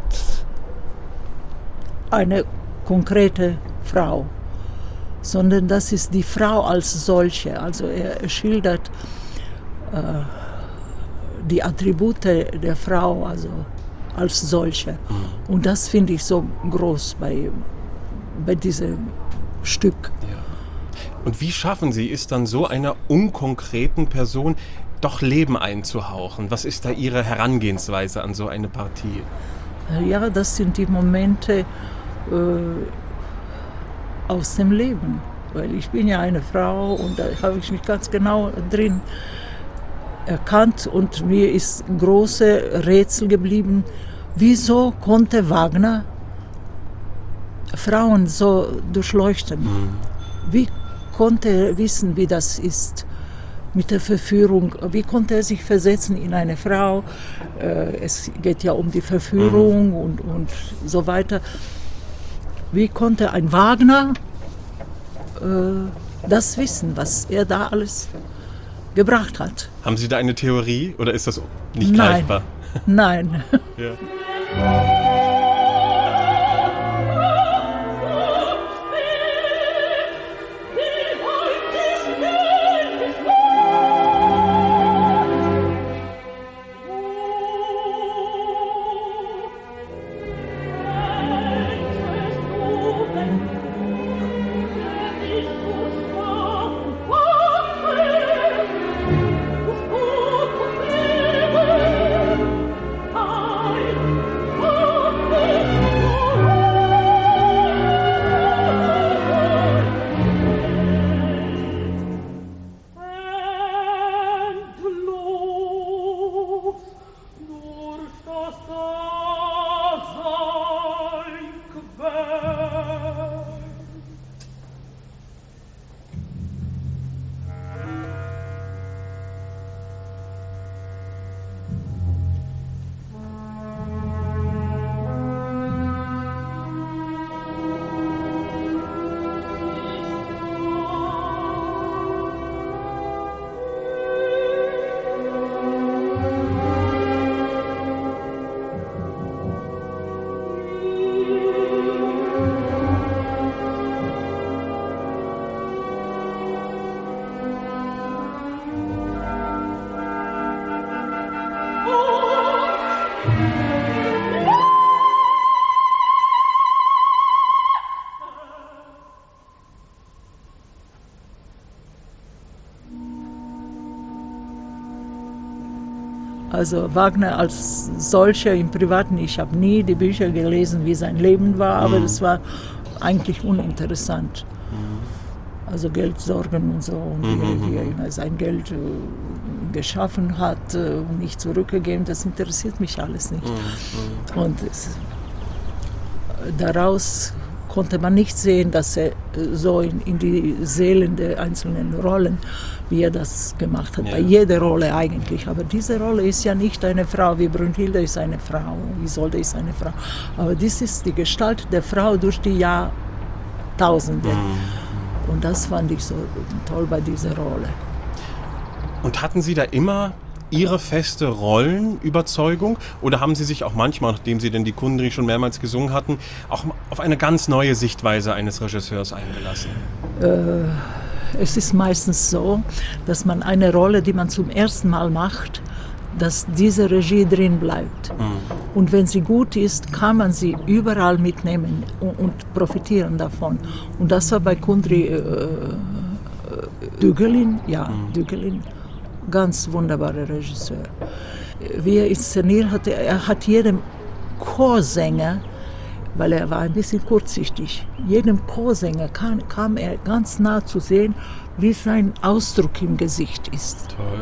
eine konkrete Frau, sondern das ist die Frau als solche. Also er schildert äh, die Attribute der Frau, also als solche. Mhm. Und das finde ich so groß bei, bei diesem Stück. Ja. Und wie schaffen Sie es dann, so einer unkonkreten Person doch Leben einzuhauchen? Was ist da Ihre Herangehensweise an so eine Partie? Ja, das sind die Momente äh, aus dem Leben. Weil ich bin ja eine Frau und da habe ich mich ganz genau drin erkannt und mir ist ein großes Rätsel geblieben, wieso konnte Wagner Frauen so durchleuchten? Mhm. Wie konnte er wissen, wie das ist mit der Verführung? Wie konnte er sich versetzen in eine Frau? Äh, es geht ja um die Verführung mhm. und, und so weiter. Wie konnte ein Wagner äh, das wissen, was er da alles gebracht hat? Haben Sie da eine Theorie oder ist das nicht Nein. greifbar? Nein. Ja. Also Wagner als solcher im Privaten, ich habe nie die Bücher gelesen, wie sein Leben war, aber mhm. das war eigentlich uninteressant. Mhm. Also Geldsorgen und so, und mhm. wie, wie er immer sein Geld äh, geschaffen hat äh, und nicht zurückgegeben, das interessiert mich alles nicht. Mhm. Und es, daraus konnte man nicht sehen, dass er so in, in die Seelen der einzelnen Rollen, wie er das gemacht hat, ja. bei jeder Rolle eigentlich. Aber diese Rolle ist ja nicht eine Frau, wie Brünnhilde ist eine Frau, Isolde ist eine Frau. Aber dies ist die Gestalt der Frau durch die Jahrtausende. Mhm. Und das fand ich so toll bei dieser Rolle. Und hatten Sie da immer Ihre feste Rollenüberzeugung oder haben Sie sich auch manchmal, nachdem Sie denn die Kundry schon mehrmals gesungen hatten, auch auf eine ganz neue Sichtweise eines Regisseurs eingelassen? Äh, es ist meistens so, dass man eine Rolle, die man zum ersten Mal macht, dass diese Regie drin bleibt. Mhm. Und wenn sie gut ist, kann man sie überall mitnehmen und, und profitieren davon. Und das war bei Kundry äh, Dügelin, ja, mhm. Dügelin. Ganz wunderbarer Regisseur. Wie er inszeniert hatte, er hat jedem Chorsänger, weil er war ein bisschen kurzsichtig, jedem Chorsänger kam, kam er ganz nah zu sehen, wie sein Ausdruck im Gesicht ist. Toll.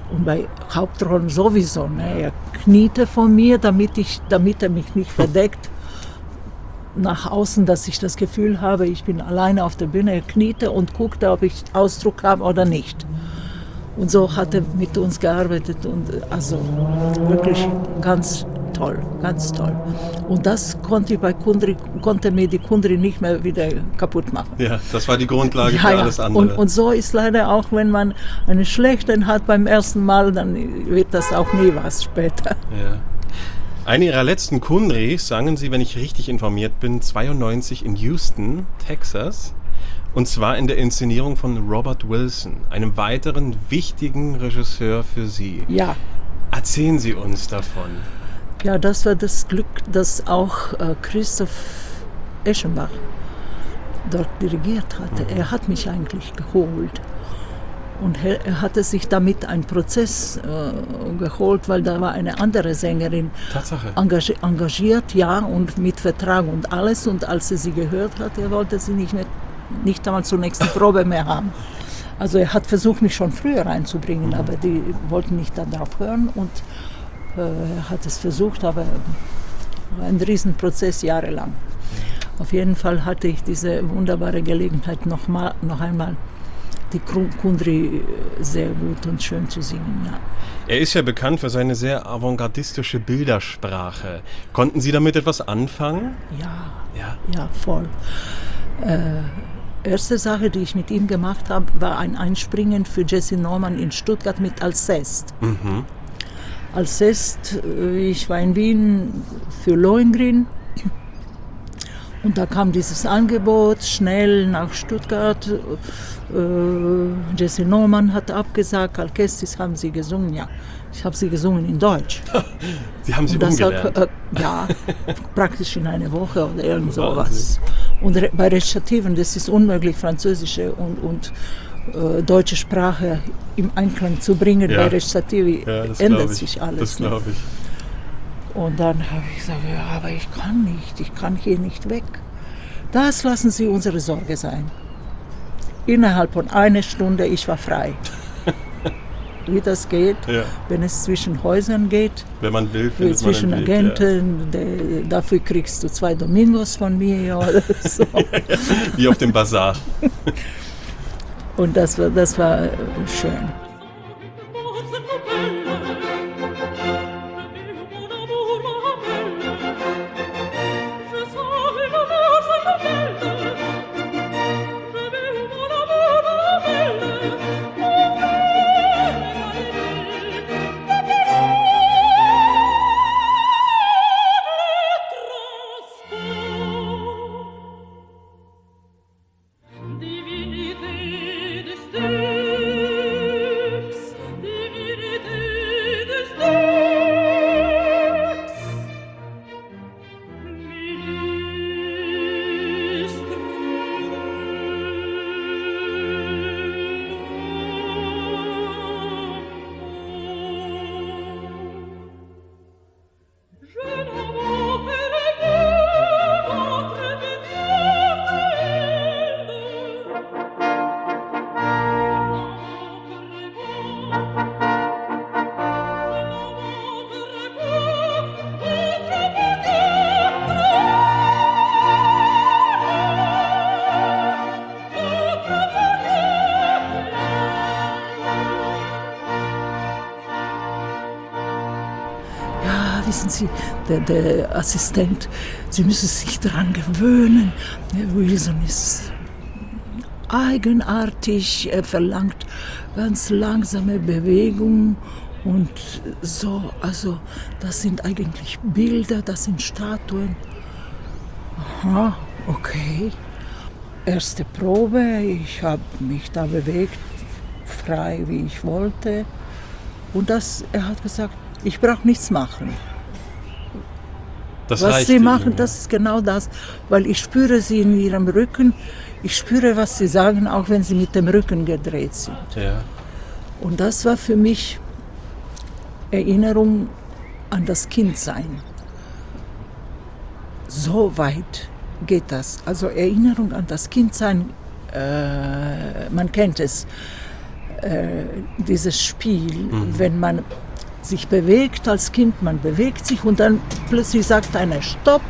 Und bei Hauptrollen sowieso. Ne? Er kniete vor mir, damit, ich, damit er mich nicht verdeckt. Nach außen, dass ich das Gefühl habe, ich bin alleine auf der Bühne. Er kniete und guckte, ob ich Ausdruck habe oder nicht. Und so hat er mit uns gearbeitet. Und also wirklich ganz toll, ganz toll. Und das konnte ich bei Kundry, konnte mir die Kundry nicht mehr wieder kaputt machen. Ja, das war die Grundlage ja, für ja. alles andere. Und, und so ist leider auch, wenn man einen schlechten hat beim ersten Mal, dann wird das auch nie was später. Ja. Eine ihrer letzten Kundrys sangen sie, wenn ich richtig informiert bin, zweiundneunzig in Houston, Texas. Und zwar in der Inszenierung von Robert Wilson, einem weiteren wichtigen Regisseur für Sie. Ja. Erzählen Sie uns davon. Ja, das war das Glück, dass auch äh, Christoph Eschenbach dort dirigiert hatte. Mhm. Er hat mich eigentlich geholt. Und er, er hatte sich damit einen Prozess äh, geholt, weil da war eine andere Sängerin engagi- engagiert, ja, und mit Vertrag und alles. Und als er sie gehört hat, er wollte sie nicht mehr, nicht einmal zur nächsten Probe mehr haben. Also er hat versucht, mich schon früher reinzubringen, mhm. aber die wollten nicht darauf hören. Und er hat es versucht, aber ein Riesenprozess jahrelang. Auf jeden Fall hatte ich diese wunderbare Gelegenheit, noch, mal, noch einmal die Kundry sehr gut und schön zu singen. Ja. Er ist ja bekannt für seine sehr avantgardistische Bildersprache. Konnten Sie damit etwas anfangen? Ja, ja, ja voll. Äh, erste Sache, die ich mit ihm gemacht habe, war ein Einspringen für Jessye Norman in Stuttgart mit Alceste. Mhm. Alceste, ich war in Wien für Lohengrin und da kam dieses Angebot schnell nach Stuttgart. Äh, Jessye Norman hat abgesagt, Alcestis haben sie gesungen, ja. Ich habe sie gesungen in Deutsch. Sie haben sie und umgelernt? Hat, äh, ja, praktisch in einer Woche oder irgend sowas. Und re- bei Rezitativen, das ist unmöglich, französische und, und äh, deutsche Sprache im Einklang zu bringen. Ja. Bei Rezitativen ja, ändert sich alles. Das glaube ich. Und dann habe ich gesagt, ja, aber ich kann nicht, ich kann hier nicht weg. Das lassen Sie unsere Sorge sein. Innerhalb von einer Stunde, ich war frei. Wie das geht, ja. Wenn es zwischen Häusern geht, wenn man will, findet zwischen man einen Agenten, Weg, ja. de, dafür kriegst du zwei Domingos von mir oder so. Wie auf dem Bazar. Und das war, das war schön. Wissen Sie, der, der Assistent, Sie müssen sich daran gewöhnen. Der Wilson ist eigenartig, er verlangt ganz langsame Bewegung und so, also das sind eigentlich Bilder, das sind Statuen. Aha, okay. Erste Probe, ich habe mich da bewegt, frei wie ich wollte. Und das, er hat gesagt, ich brauche nichts machen. Das was Sie machen, Ihnen, das ist genau das, weil ich spüre Sie in Ihrem Rücken, ich spüre, was Sie sagen, auch wenn Sie mit dem Rücken gedreht sind. Ja. Und das war für mich Erinnerung an das Kindsein. So weit geht das. Also Erinnerung an das Kindsein, äh, man kennt es. äh, dieses Spiel, Mhm. wenn man sich bewegt als Kind, man bewegt sich und dann plötzlich sagt einer Stopp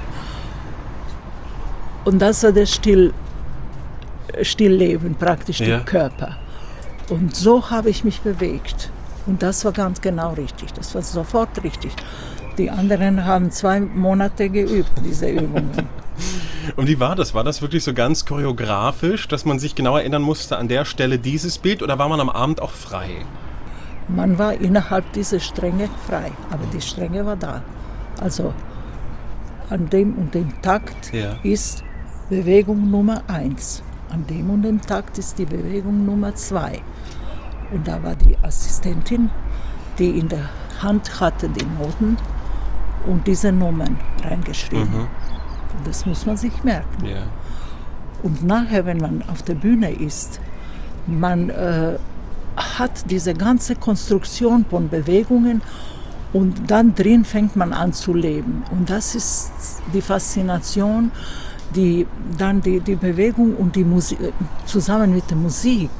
und das war das Still, Stillleben, praktisch Ja. der Körper. Und so habe ich mich bewegt und das war ganz genau richtig, das war sofort richtig. Die anderen haben zwei Monate geübt, diese Übungen. Und wie war das? War das wirklich so ganz choreografisch, dass man sich genau erinnern musste an der Stelle dieses Bild oder war man am Abend auch frei? Man war innerhalb dieser Stränge frei, aber die Stränge war da. Also an dem und dem Takt Ja. ist Bewegung Nummer eins. An dem und dem Takt ist die Bewegung Nummer zwei. Und da war die Assistentin, die in der Hand hatte die Noten und diese Nummern reingeschrieben. Mhm. Das muss man sich merken. Ja. Und nachher, wenn man auf der Bühne ist, man äh, hat diese ganze Konstruktion von Bewegungen und dann drin fängt man an zu leben. Und das ist die Faszination, die dann die, die Bewegung und die Musik zusammen mit der Musik,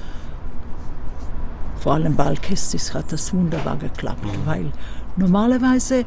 vor allem bei Alcestis hat das wunderbar geklappt, Mhm. weil normalerweise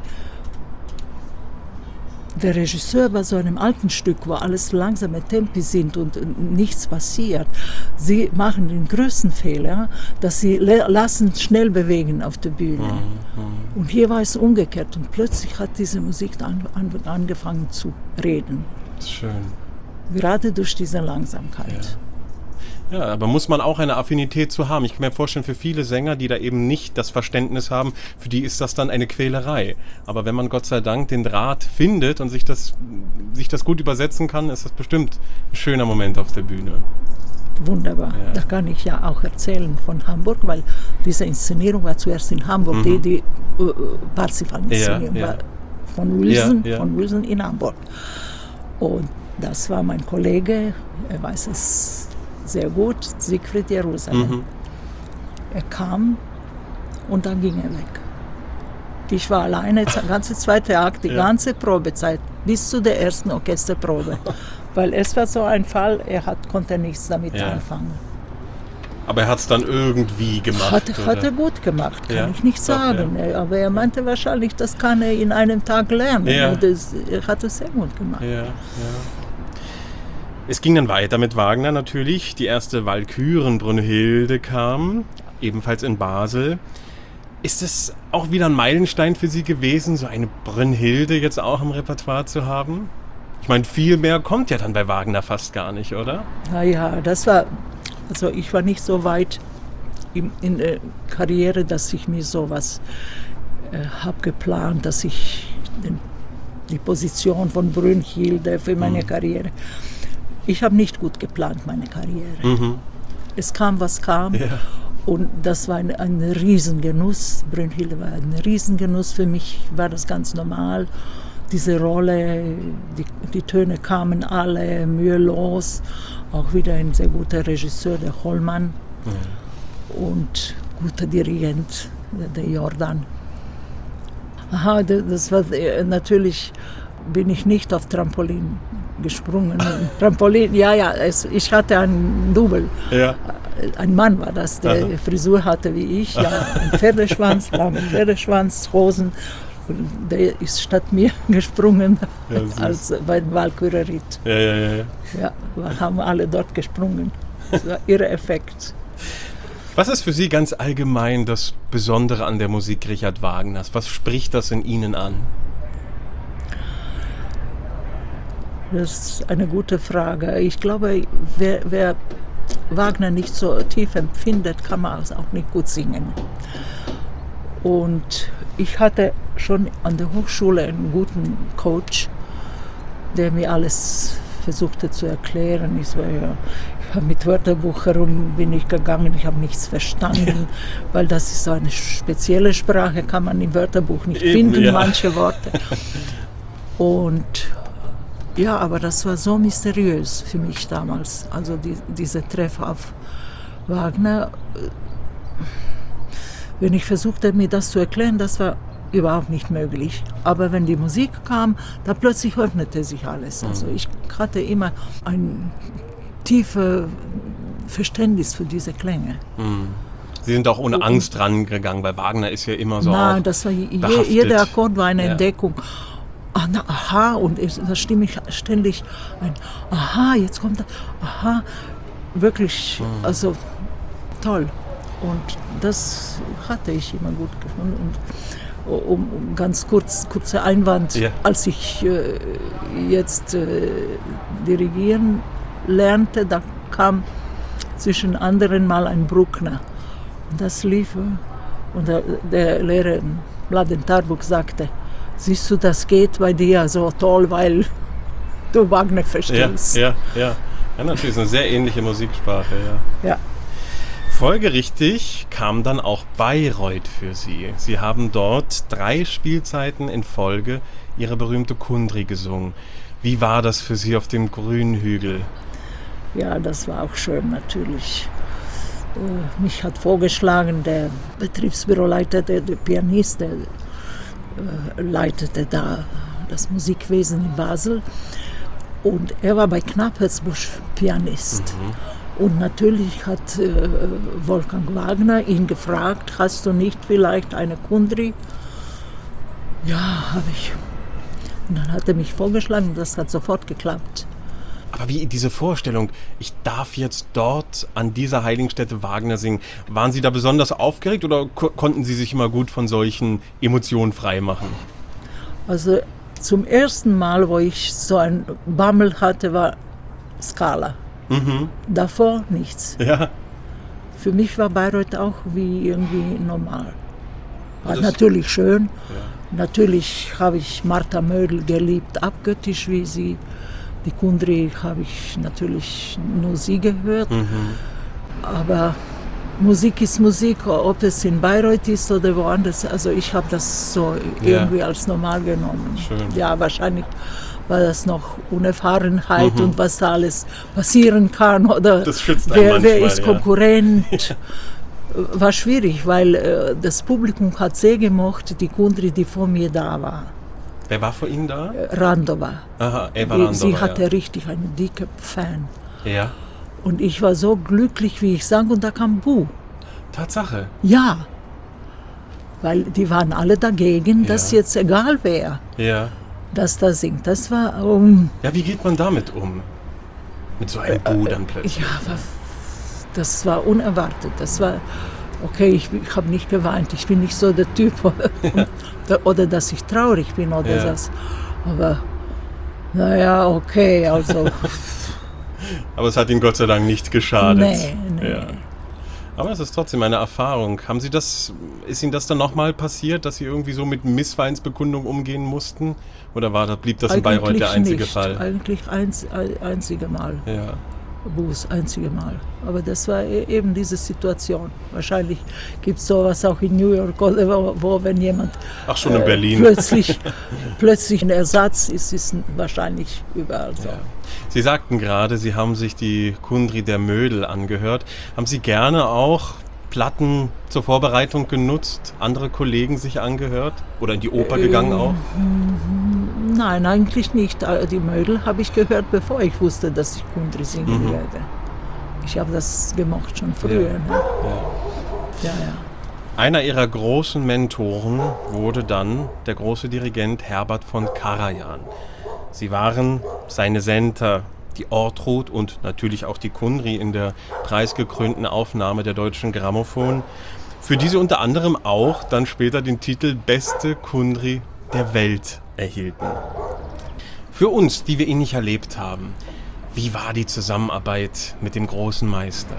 der Regisseur bei so einem alten Stück, wo alles langsame Tempi sind und nichts passiert, sie machen den größten Fehler, dass sie le- lassen schnell bewegen auf der Bühne. Mhm. Und hier war es umgekehrt und plötzlich hat diese Musik an, an, angefangen zu reden, Schön. gerade durch diese Langsamkeit. Ja, aber muss man auch eine Affinität zu haben. Ich kann mir vorstellen, für viele Sänger, die da eben nicht das Verständnis haben, für die ist das dann eine Quälerei. Aber wenn man Gott sei Dank den Draht findet und sich das, sich das gut übersetzen kann, ist das bestimmt ein schöner Moment auf der Bühne. Wunderbar. Ja. Da kann ich ja auch erzählen von Hamburg, weil diese Inszenierung war zuerst in Hamburg, Mhm. die, die äh, Parsifal-Inszenierung Ja, ja. war von Wilson, Ja, ja. von Wilson in Hamburg. Und das war mein Kollege, er weiß es sehr gut, Siegfried Jerusalem. Mhm. Er kam und dann ging er weg. Ich war alleine, die ganze zweite Akt, die Ja. ganze Probezeit, bis zu der ersten Orchesterprobe. Weil es war so ein Fall, er hat, konnte nichts damit Ja. anfangen. Aber er hat es dann irgendwie gemacht. Hat, hat oder? er gut gemacht, kann Ja, ich nicht doch, sagen. Aber er meinte wahrscheinlich, das kann er in einem Tag lernen. Ja. Und das, er hat es sehr gut gemacht. Ja, ja. Es ging dann weiter mit Wagner natürlich. Die erste Walküren Brünnhilde kam, ebenfalls in Basel. Ist es auch wieder ein Meilenstein für Sie gewesen, so eine Brünnhilde jetzt auch im Repertoire zu haben? Ich meine, viel mehr kommt ja dann bei Wagner fast gar nicht, oder? Naja, das war, also ich war nicht so weit in, in der Karriere, dass ich mir sowas äh, habe geplant, dass ich den, die Position von Brünnhilde für meine Mhm. Karriere. Ich habe nicht gut geplant, meine Karriere. Mhm. Es kam, was kam. Ja. Und das war ein, ein Riesengenuss. Brünnhilde war ein Riesengenuss. Für mich war das ganz normal. Diese Rolle, die, die Töne kamen alle mühelos. Auch wieder ein sehr guter Regisseur, der Hollmann. Mhm. Und guter Dirigent, der, der Jordan. Aha, das, das war natürlich, bin ich nicht auf Trampolin gesprungen. Trampolin, ja, ja, es, ich hatte einen Double. Ja. Ein Mann war das, der Aha. Frisur hatte wie ich, ja, einen Pferdeschwanz, langen Pferdeschwanz, Hosen. Und der ist statt mir gesprungen, Ja, süß. als beim Walkürer-Ritt. Ja, ja, ja, ja. Ja, wir haben alle dort gesprungen. Das war irre Effekt. Was ist für Sie ganz allgemein das Besondere an der Musik Richard Wagners? Was spricht das in Ihnen an? Das ist eine gute Frage. Ich glaube, wer, wer Wagner nicht so tief empfindet, kann man auch nicht gut singen. Und ich hatte schon an der Hochschule einen guten Coach, der mir alles versuchte zu erklären. Ich war ja, ich war mit Wörterbuch herum bin ich gegangen, ich habe nichts verstanden, weil das ist so eine spezielle Sprache, kann man im Wörterbuch nicht Eben, finden, ja. manche Worte. Und ja, aber das war so mysteriös für mich damals, also die, dieser Treff auf Wagner. Wenn ich versuchte, mir das zu erklären, das war überhaupt nicht möglich. Aber wenn die Musik kam, da plötzlich öffnete sich alles. Also ich hatte immer ein tiefes Verständnis für diese Klänge. Mhm. Sie sind auch ohne Angst rangegangen, weil Wagner ist ja immer so Nein, auch das war je, behaftet. jeder Akkord war eine Ja. Entdeckung. Ah, na, aha, und ich, da stimme ich ständig ein, aha, jetzt kommt er, aha, wirklich, Mhm. also toll. Und das hatte ich immer gut gefunden. Und um, um ganz kurz, kurzer Einwand, Ja. als ich äh, jetzt äh, dirigieren lernte, da kam zwischen anderen mal ein Bruckner. Und das lief, äh, und der, der Lehrer Mladen Tarbuk sagte, siehst du, das geht bei dir so toll, weil du Wagner Ja, verstehst. ja, ja. Ja, natürlich ist eine sehr ähnliche Mussiksprache, ja. Ja. Folgerichtig kam dann auch Bayreuth für Sie. Sie haben dort drei Spielzeiten in Folge Ihre berühmte Kundry gesungen. Wie war das für Sie auf dem grünen Hügel? Ja, das war auch schön natürlich. Äh, mich hat vorgeschlagen, der Betriebsbüroleiter, der, der Pianist, der äh, leitete da das Musikwesen in Basel. Und er war bei Knapherzbusch Pianist. Mhm. Und natürlich hat äh, Wolfgang Wagner ihn gefragt, hast du nicht vielleicht eine Kundry? Ja, habe ich. Und dann hat er mich vorgeschlagen und das hat sofort geklappt. Aber wie diese Vorstellung, ich darf jetzt dort an dieser Heiligenstätte Wagner singen, waren Sie da besonders aufgeregt oder ko- konnten Sie sich immer gut von solchen Emotionen frei machen? Also zum ersten Mal, wo ich so ein Bammel hatte, war Scala. Mhm. Davor nichts. Ja. Für mich war Bayreuth auch wie irgendwie normal. War Das- natürlich schön. Ja. Natürlich habe ich Martha Mödel geliebt, abgöttisch wie sie. Die Kundry habe ich natürlich nur sie gehört. Mhm. Aber Musik ist Musik, ob es in Bayreuth ist oder woanders. Also ich habe das so Ja. irgendwie als normal genommen. Schön. Ja, wahrscheinlich war das noch Unerfahrenheit Mhm. und was da alles passieren kann. Oder Das schützt einen wer, wer manchmal, ist ja. Konkurrent. War schwierig, weil äh, das Publikum hat sehr gemocht, die Kundry, die vor mir da war. Wer war vor Ihnen da? Randova. Aha, Eva Die- Randova, Sie hatte ja. richtig einen dicken Fan. Ja, Und ich war so glücklich, wie ich sang, und da kam Bu. Tatsache. Ja. Weil die waren alle dagegen, dass Ja. jetzt egal wer Ja. das da singt. Das war, um, Ja, wie geht man damit um? Mit so einem Bu dann plötzlich. ja, war, das war unerwartet. Das war, okay, ich, ich habe nicht geweint. Ich bin nicht so der Typ, oder, oder dass ich traurig bin oder Ja. das. Aber, naja, okay, also, Aber es hat Ihnen Gott sei Dank nicht geschadet. nee, nee. Ja. Aber es ist trotzdem eine Erfahrung. Haben Sie das, ist Ihnen das dann nochmal passiert, dass Sie irgendwie so mit Missfallensbekundung umgehen mussten? Oder war, blieb das in Bayreuth der einzige nicht. Fall? Eigentlich eins, ein, einzige Mal. Ja. Bus, einzige Mal. Aber das war e- eben diese Situation. Wahrscheinlich gibt es sowas auch in New York, oder wo, wo wenn jemand Ach, schon in äh, Berlin. plötzlich, plötzlich ein Ersatz ist, ist wahrscheinlich überall so. Ja. Sie sagten gerade, Sie haben sich die Kundry der Mödel angehört. Haben Sie gerne auch Platten zur Vorbereitung genutzt, andere Kollegen sich angehört? Oder in die Oper gegangen auch? Nein, eigentlich nicht. Die Mödel habe ich gehört, bevor ich wusste, dass ich Kundry singen Mhm. werde. Ich habe das gemocht schon früher. Ja. Ne? Ja. Ja, ja. Einer ihrer großen Mentoren wurde dann der große Dirigent Herbert von Karajan. Sie waren seine Center, die Ortrud und natürlich auch die Kundry in der preisgekrönten Aufnahme der Deutschen Grammophon, für die sie unter anderem auch dann später den Titel Beste Kundry der Welt erhielten. Für uns, die wir ihn nicht erlebt haben, wie war die Zusammenarbeit mit dem großen Meister?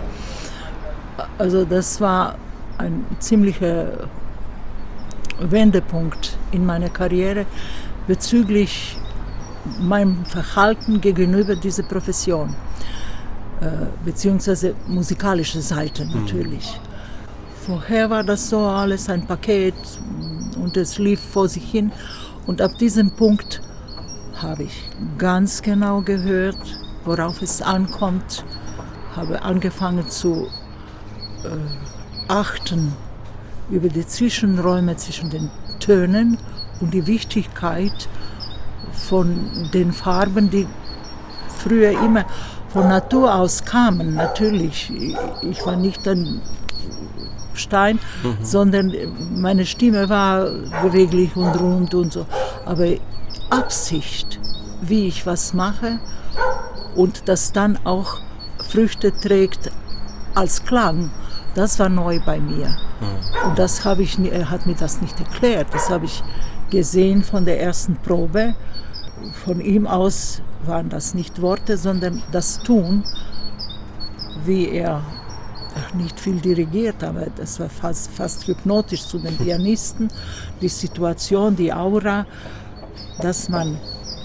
Also das war ein ziemlicher Wendepunkt in meiner Karriere bezüglich meinem Verhalten gegenüber dieser Profession, äh, beziehungsweise musikalische Seite natürlich. Vorher war das so alles ein Paket und es lief vor sich hin, und ab diesem Punkt habe ich ganz genau gehört, worauf es ankommt, habe angefangen zu äh, achten über die Zwischenräume zwischen den Tönen und die Wichtigkeit von den Farben, die früher immer von Natur aus kamen. Natürlich, ich war nicht ein Stein, mhm. sondern meine Stimme war beweglich und rund und so. Aber Absicht, wie ich was mache und das dann auch Früchte trägt als Klang, das war neu bei mir. Mhm. Und das habe ich, er hat mir das nicht erklärt, das habe ich gesehen von der ersten Probe. Von ihm aus waren das nicht Worte, sondern das Tun, wie er nicht viel dirigiert, aber das war fast, fast hypnotisch zu den Pianisten, die Situation, die Aura, dass man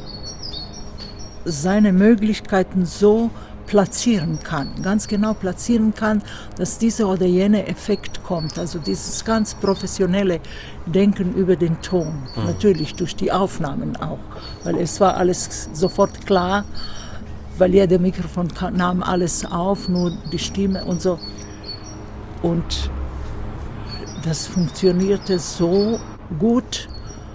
seine Möglichkeiten so platzieren kann, ganz genau platzieren kann, dass dieser oder jener Effekt kommt. Also dieses ganz professionelle Denken über den Ton, mhm. natürlich durch die Aufnahmen auch, weil es war alles sofort klar, weil jeder Mikrofon nahm alles auf, nur die Stimme und so. Und das funktionierte so gut.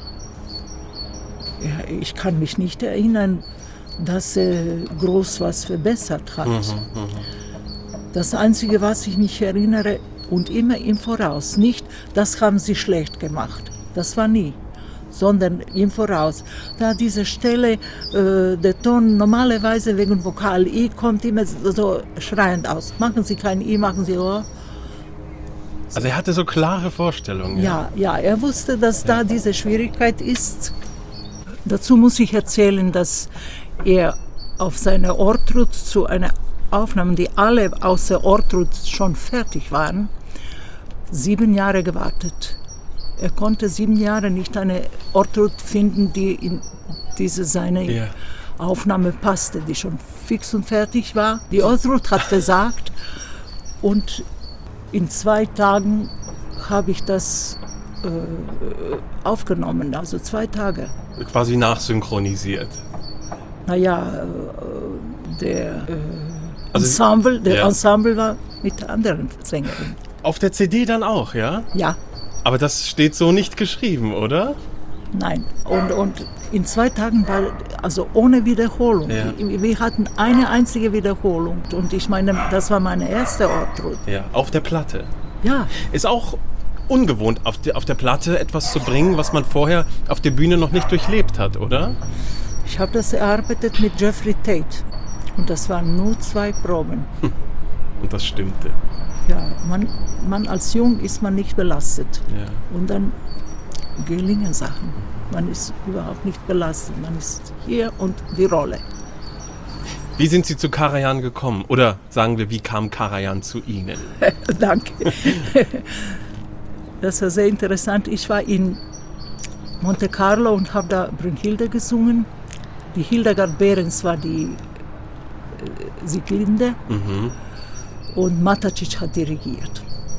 Ja, ich kann mich nicht erinnern, dass er groß was verbessert hat. Mhm, das Einzige, was ich mich erinnere, und immer im Voraus, nicht, das haben sie schlecht gemacht, das war nie, sondern im Voraus. Da diese Stelle, äh, der Ton normalerweise wegen Vokal I kommt immer so schreiend aus. Machen Sie kein I, machen Sie O. Also er hatte so klare Vorstellungen. Ja, ja, ja er wusste, dass ja. da diese Schwierigkeit ist. Dazu muss ich erzählen, dass er auf seine Ortrud zu einer Aufnahme, die alle außer Ortrud schon fertig waren, sieben Jahre gewartet. Er konnte sieben Jahre nicht eine Ortrud finden, die in diese seine yeah. Aufnahme passte, die schon fix und fertig war. Die Ortrud hat versagt und in zwei Tagen habe ich das äh, aufgenommen, also zwei Tage. Quasi nachsynchronisiert. Naja, der äh, also, Ensemble, der ja. Ensemble war mit anderen Sängerinnen. Auf der C D dann auch, ja? Ja. Aber das steht so nicht geschrieben, oder? Nein. Und, und in zwei Tagen war, also ohne Wiederholung. Ja. Wir hatten eine einzige Wiederholung. Und ich meine, das war meine erste Ortrud. Ja, auf der Platte. Ja. Ist auch ungewohnt, auf der, auf der Platte etwas zu bringen, was man vorher auf der Bühne noch nicht durchlebt hat, oder? Ich habe das erarbeitet mit Jeffrey Tate und das waren nur zwei Proben. Und das stimmte. Ja, man, man als Jung ist man nicht belastet. Ja. Und dann gelingen Sachen. Man ist überhaupt nicht belastet. Man ist hier und die Rolle. Wie sind Sie zu Karajan gekommen? Oder sagen wir, wie kam Karajan zu Ihnen? Danke. Das war sehr interessant. Ich war in Monte Carlo und habe da Brünnhilde gesungen. Die Hildegard Behrens war die äh, Sieglinde mhm. und Matačić hat dirigiert.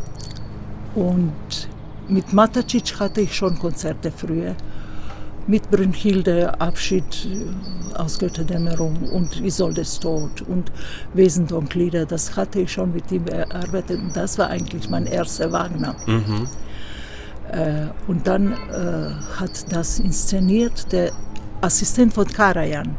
Und mit Matačić hatte ich schon Konzerte früher. Mit Brünnhilde, Abschied aus Götterdämmerung und Isoldes Tod und Wesendonck-Lieder, das hatte ich schon mit ihm erarbeitet. Und das war eigentlich mein erster Wagner. Mhm. Äh, und dann äh, hat das inszeniert der Assistent von Karajan.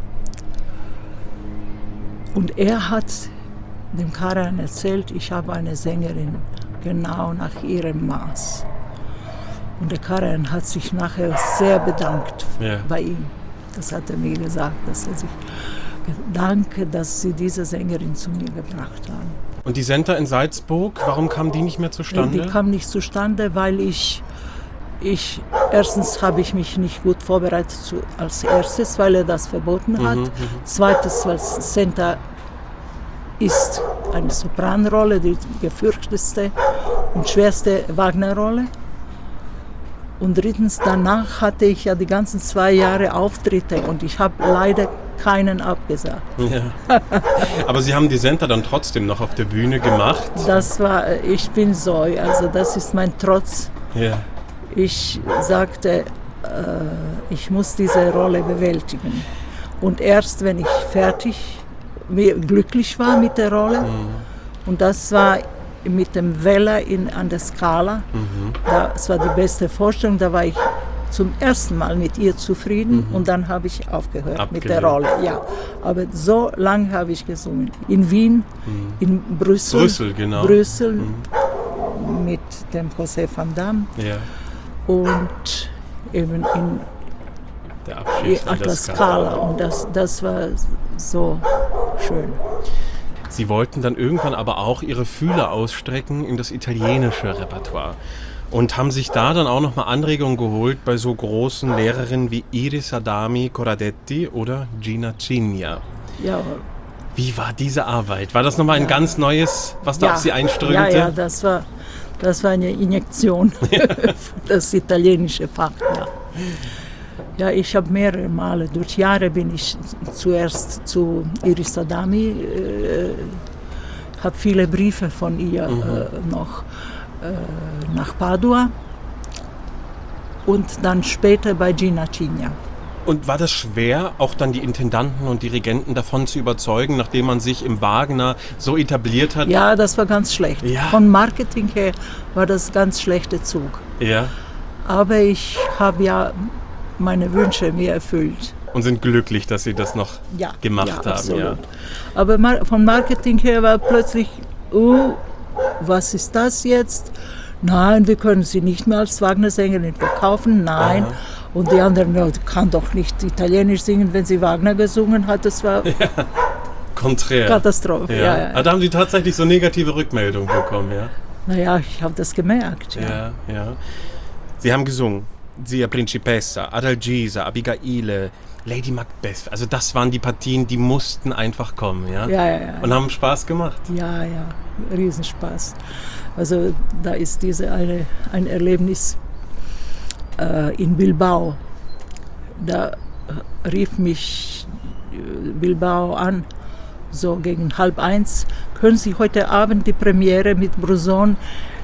Und er hat dem Karajan erzählt, ich habe eine Sängerin genau nach ihrem Maß. Und der Karajan hat sich nachher sehr bedankt yeah. bei ihm. Das hat er mir gesagt, dass er sich danke, dass sie diese Sängerin zu mir gebracht haben. Und die Center in Salzburg, warum kam die nicht mehr zustande? Die kam nicht zustande, weil ich Ich, erstens habe ich mich nicht gut vorbereitet zu, als erstes, weil er das verboten hat. Mhm, Zweitens, weil Center ist eine Sopranrolle, die gefürchtetste und schwerste Wagner-Rolle. Und drittens, danach hatte ich ja die ganzen zwei Jahre Auftritte und ich habe leider keinen abgesagt. Ja. Aber Sie haben die Center dann trotzdem noch auf der Bühne gemacht? Das war, ich bin so, also das ist mein Trotz. Ja. Ich sagte, äh, ich muss diese Rolle bewältigen. Und erst wenn ich fertig, glücklich war mit der Rolle, mhm. und das war mit dem Weller in, an der Scala, mhm. das war die beste Vorstellung, da war ich zum ersten Mal mit ihr zufrieden mhm. und dann habe ich aufgehört Abgelehnt. mit der Rolle. Ja. Aber so lange habe ich gesungen. In Wien, mhm. in Brüssel. Brüssel, genau. Brüssel. Mhm. mit dem José van Damme Ja. und eben in Der Abschied an der Atlas Scala. Und das, das war so schön. Sie wollten dann irgendwann aber auch ihre Fühler ausstrecken in das italienische Repertoire und haben sich da dann auch nochmal Anregungen geholt bei so großen Lehrerinnen wie Iris Adami Corradetti oder Gina Cigna. Ja, Wie war diese Arbeit? War das nochmal ein Ja. ganz neues, was da ja, auf Sie einströmte? Ja, ja, das war, das war eine Injektion, das italienische Fach. Ja, ja ich habe mehrere Male, durch Jahre bin ich zuerst zu Iris Adami, äh, habe viele Briefe von ihr Mhm. äh, noch äh, nach Padua und dann später bei Gina Cigna. Und war das schwer, auch dann die Intendanten und Dirigenten davon zu überzeugen, nachdem man sich im Wagner so etabliert hat? Ja, das war ganz schlecht. Ja. Von Marketing her war das ganz schlechter Zug. Ja. Aber ich habe ja meine Wünsche mir erfüllt. Und sind glücklich, dass Sie das noch Ja, gemacht ja, haben. absolut. Ja. Aber mar- vom Marketing her war plötzlich, oh, was ist das jetzt? Nein, wir können sie nicht mehr als Wagner-Sängerin verkaufen. Nein. Aha. Und die anderen, ja, die kann doch nicht Italienisch singen, wenn sie Wagner gesungen hat. Das war Konträr. Katastrophe. Ja. Ja. Ja, Ah, da haben Sie tatsächlich so negative Rückmeldungen bekommen, ja? Naja, ich habe das gemerkt. Ja. Ja, ja. Sie haben gesungen. Zia Principessa, Adalgisa, Abigaile, Lady Macbeth. Also das waren die Partien, die mussten einfach kommen, ja? Ja, ja, ja. Und haben Spaß gemacht. Ja, ja, Riesenspaß. Also da ist diese eine, ein Erlebnis äh, in Bilbao. Da äh, rief mich äh, Bilbao an, so gegen halb eins. Können Sie heute Abend die Premiere mit Bruzon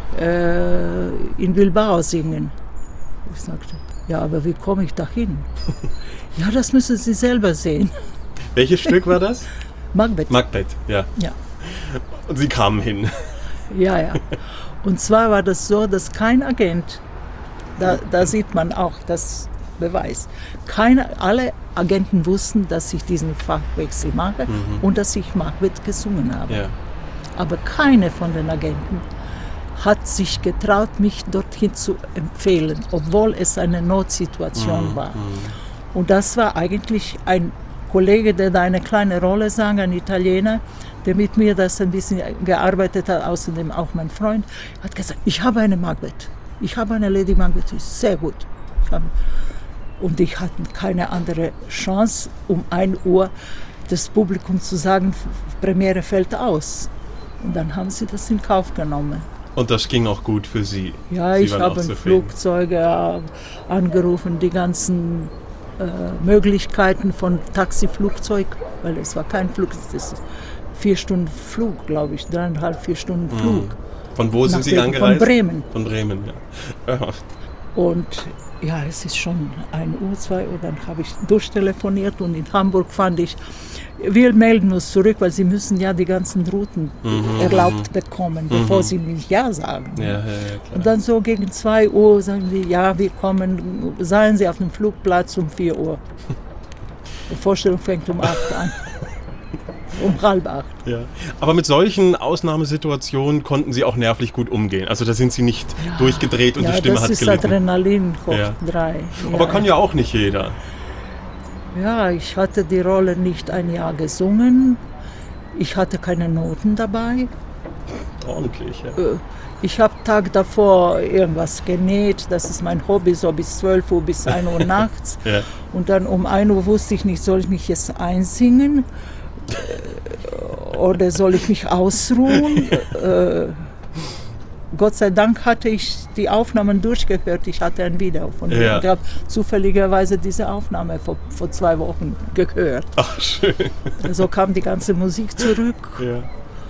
äh, in Bilbao singen? Ich sagte, ja, aber wie komme ich da hin? Ja, das müssen Sie selber sehen. Welches Stück war das? Macbeth. Macbeth, ja. Ja. Und Sie kamen hin. Ja, ja. Und zwar war das so, dass kein Agent, da, da sieht man auch das Beweis, keine, alle Agenten wussten, dass ich diesen Fachwechsel mache Mhm. und dass ich Macbeth gesungen habe. Ja. Aber keine von den Agenten hat sich getraut, mich dorthin zu empfehlen, obwohl es eine Notsituation Mhm. war. Und das war eigentlich ein Kollege, der da eine kleine Rolle sang, ein Italiener, der mit mir das ein bisschen gearbeitet hat, außerdem auch mein Freund, hat gesagt, ich habe eine Macbeth, ich habe eine Lady Macbeth, die ist sehr gut. Ich habe, und ich hatte keine andere Chance, um ein Uhr das Publikum zu sagen, Premiere fällt aus. Und dann haben sie das in Kauf genommen. Und das ging auch gut für Sie. Ja, Sie ich waren auch habe zufrieden. Flugzeuge äh, angerufen, die ganzen äh, Möglichkeiten von Taxiflugzeug, weil es war kein Flug, das ist vier Stunden Flug, glaube ich, dreieinhalb, vier Stunden Flug. Von wo sind Nach Sie Bremen- angereist? Von Bremen. Von Bremen, ja. Ja. Und ja, es ist schon ein Uhr, zwei Uhr, dann habe ich durchtelefoniert und in Hamburg fand ich, wir melden uns zurück, weil sie müssen ja die ganzen Routen erlaubt bekommen, bevor sie nicht Ja sagen. Ja, ja, ja, klar. Und dann so gegen zwei Uhr sagen die, ja, wir kommen, seien Sie auf dem Flugplatz um vier Uhr. Die Vorstellung fängt um acht an. Um halb acht. Ja. Aber mit solchen Ausnahmesituationen konnten Sie auch nervlich gut umgehen. Also da sind Sie nicht durchgedreht und Ja, die Stimme das hat ist gelitten. Adrenalin hoch Ja. drei. Aber kann ja auch nicht jeder. Ja, ich hatte die Rolle nicht ein Jahr gesungen. Ich hatte keine Noten dabei. Ordentlich, ja. Ich habe Tag davor irgendwas genäht. Das ist mein Hobby, so bis zwölf Uhr, bis ein Uhr nachts. Ja. Und dann um ein Uhr wusste ich nicht, soll ich mich jetzt einsingen oder soll ich mich ausruhen? äh, Gott sei Dank hatte ich die Aufnahmen durchgehört. Ich hatte ein Video von mir. Ja. Ich habe zufälligerweise diese Aufnahme vor, vor zwei Wochen gehört. Ach, schön. So kam die ganze Musik zurück Ja.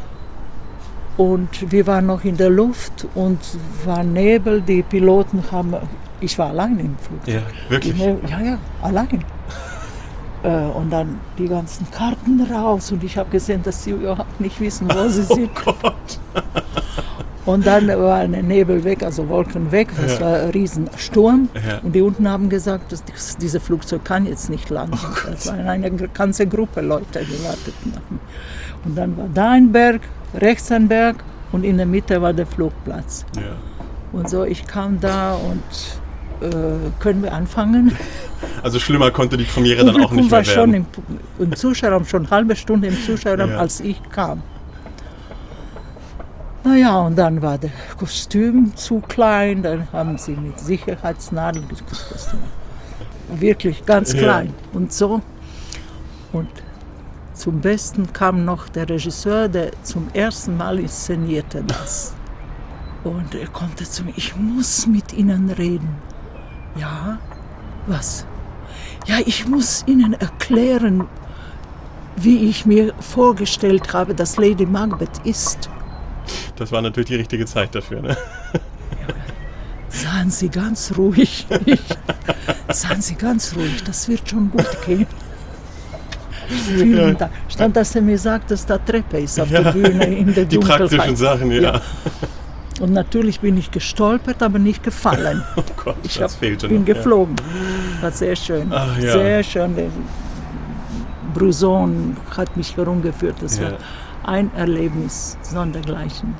und wir waren noch in der Luft und war Nebel. Die Piloten haben, ich war allein im Flugzeug. Ja, wirklich. Die Nebel, ja, ja, allein. Äh, und dann die ganzen Karten raus und ich habe gesehen, dass sie überhaupt nicht wissen, wo sie sind. Oh Gott. Und dann war ein Nebel weg, also Wolken weg, das Ja. war ein Riesensturm. Ja. Und die unten haben gesagt, dass dies- dieses Flugzeug kann jetzt nicht landen. Das war eine ganze Gruppe Leute, die warteten auf mich. Und dann war da ein Berg, rechts ein Berg, und in der Mitte war der Flugplatz. Ja. Und so, ich kam da und äh, können wir anfangen? Also schlimmer konnte die Premiere dann auch nicht mehr war schon werden. im, im Zuschauerraum, schon eine halbe Stunde im Zuschauerraum, Ja. als ich kam. Naja, und dann war das Kostüm zu klein, dann haben sie mit Sicherheitsnadeln das Kostüm. Wirklich ganz klein. Ja. Und so. Und zum Besten kam noch der Regisseur, der zum ersten Mal inszenierte das. Und er konnte zu mir, ich muss mit Ihnen reden. Ja, was? Ja, ich muss Ihnen erklären, wie ich mir vorgestellt habe, dass Lady Macbeth ist. Das war natürlich die richtige Zeit dafür, ne? Seien Sie ganz ruhig. Seien Sie ganz ruhig, das wird schon gut gehen. Vielen ja. Dank. Stand, dass er mir sagt, dass da Treppe ist auf ja. der Bühne in der Die Dunkelheit. praktischen Sachen, ja. ja. Und natürlich bin ich gestolpert, aber nicht gefallen. Oh Gott, ich das hab, fehlte bin noch, geflogen. War sehr schön. Ach, ja. Sehr schön. Der Bruzon hat mich herumgeführt. Das ja. war ein Erlebnis sondergleichen.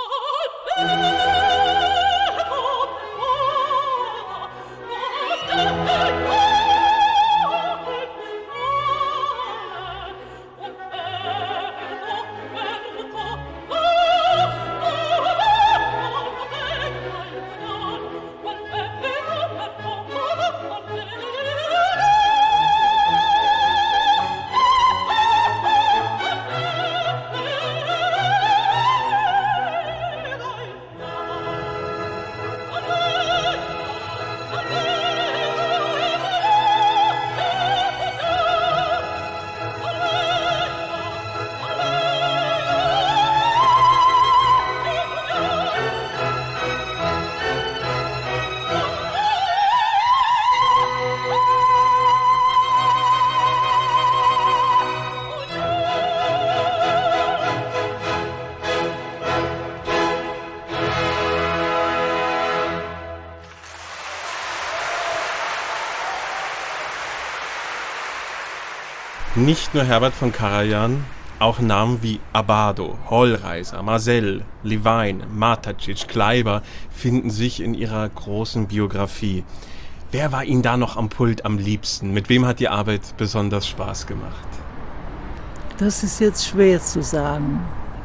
Nicht nur Herbert von Karajan, auch Namen wie Abbado, Hollreiser, Marcel, Levine, Matacic, Kleiber finden sich in ihrer großen Biografie. Wer war Ihnen da noch am Pult am liebsten? Mit wem hat die Arbeit besonders Spaß gemacht? Das ist jetzt schwer zu sagen.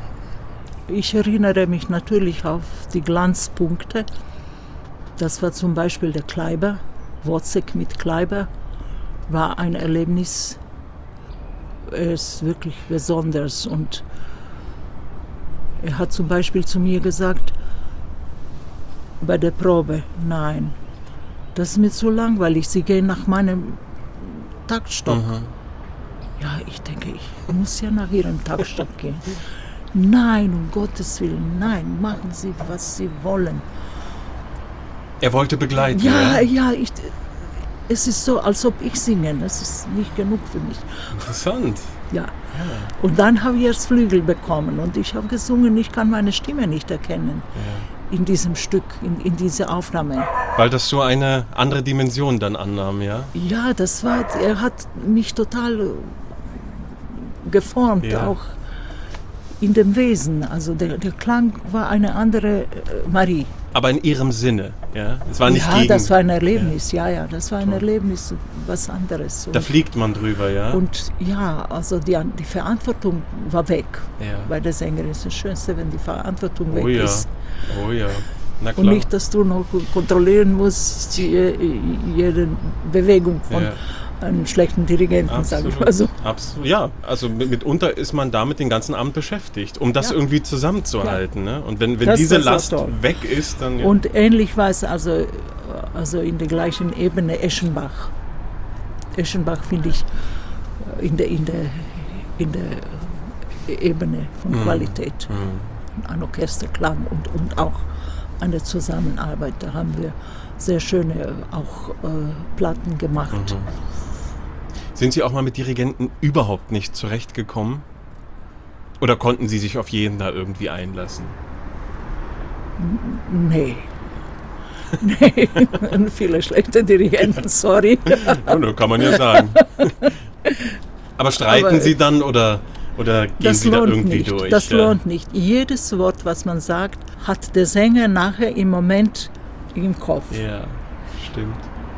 Ich erinnere mich natürlich auf die Glanzpunkte. Das war zum Beispiel der Kleiber. Wozzeck mit Kleiber war ein Erlebnis. Er ist wirklich besonders und er hat zum Beispiel zu mir gesagt, bei der Probe, nein, das ist mir zu langweilig, Sie gehen nach meinem Taktstock. Mhm. Ja, ich denke, ich muss ja nach Ihrem Taktstock gehen. Nein, um Gottes Willen, nein, machen Sie, was Sie wollen. Er wollte begleiten. Ja, ja, ja, ich... Es ist so, als ob ich singe. Das ist nicht genug für mich. Interessant. Ja. ja. Und dann habe ich erst Flügel bekommen und ich habe gesungen, ich kann meine Stimme nicht erkennen ja. in diesem Stück, in, in dieser Aufnahme. Weil das so eine andere Dimension dann annahm, ja? Ja, das war, er hat mich total geformt, ja. auch in dem Wesen. Also der, der Klang war eine andere äh, Marie. Aber in ihrem Sinne, ja? Es war nicht ja, gegen... das war ein Erlebnis, ja, ja, ja das war ein Erlebnis, was anderes. Und da fliegt man drüber, ja? Und ja, also die, die Verantwortung war weg. Ja. Bei der Sängerin ist das Schönste, wenn die Verantwortung weg oh ja. ist. Oh ja, na klar. Und nicht, dass du noch kontrollieren musst, jede Bewegung von... Ja. einen schlechten Dirigenten, sage ich mal so. Absolut. Ja, also mitunter ist man da mit dem ganzen Abend beschäftigt, um das ja. irgendwie zusammenzuhalten. Ja. Ne? Und wenn, wenn diese Last weg ist, dann... Ja. Und ähnlich war es also, also in der gleichen Ebene Eschenbach. Eschenbach finde ich in der, in, der, in der Ebene von mm. Qualität. Mm. Ein Orchesterklang und, und auch eine Zusammenarbeit. Da haben wir sehr schöne auch äh, Platten gemacht. Mhm. Sind Sie auch mal mit Dirigenten überhaupt nicht zurechtgekommen? Oder konnten Sie sich auf jeden da irgendwie einlassen? Nee. Nee, viele schlechte Dirigenten, sorry. Ja, kann man ja sagen. Aber streiten Aber, Sie dann oder, Oder gehen das Sie da lohnt irgendwie nicht. durch? Das ja? lohnt nicht. Jedes Wort, was man sagt, hat der Sänger nachher im Moment im Kopf. Ja, stimmt.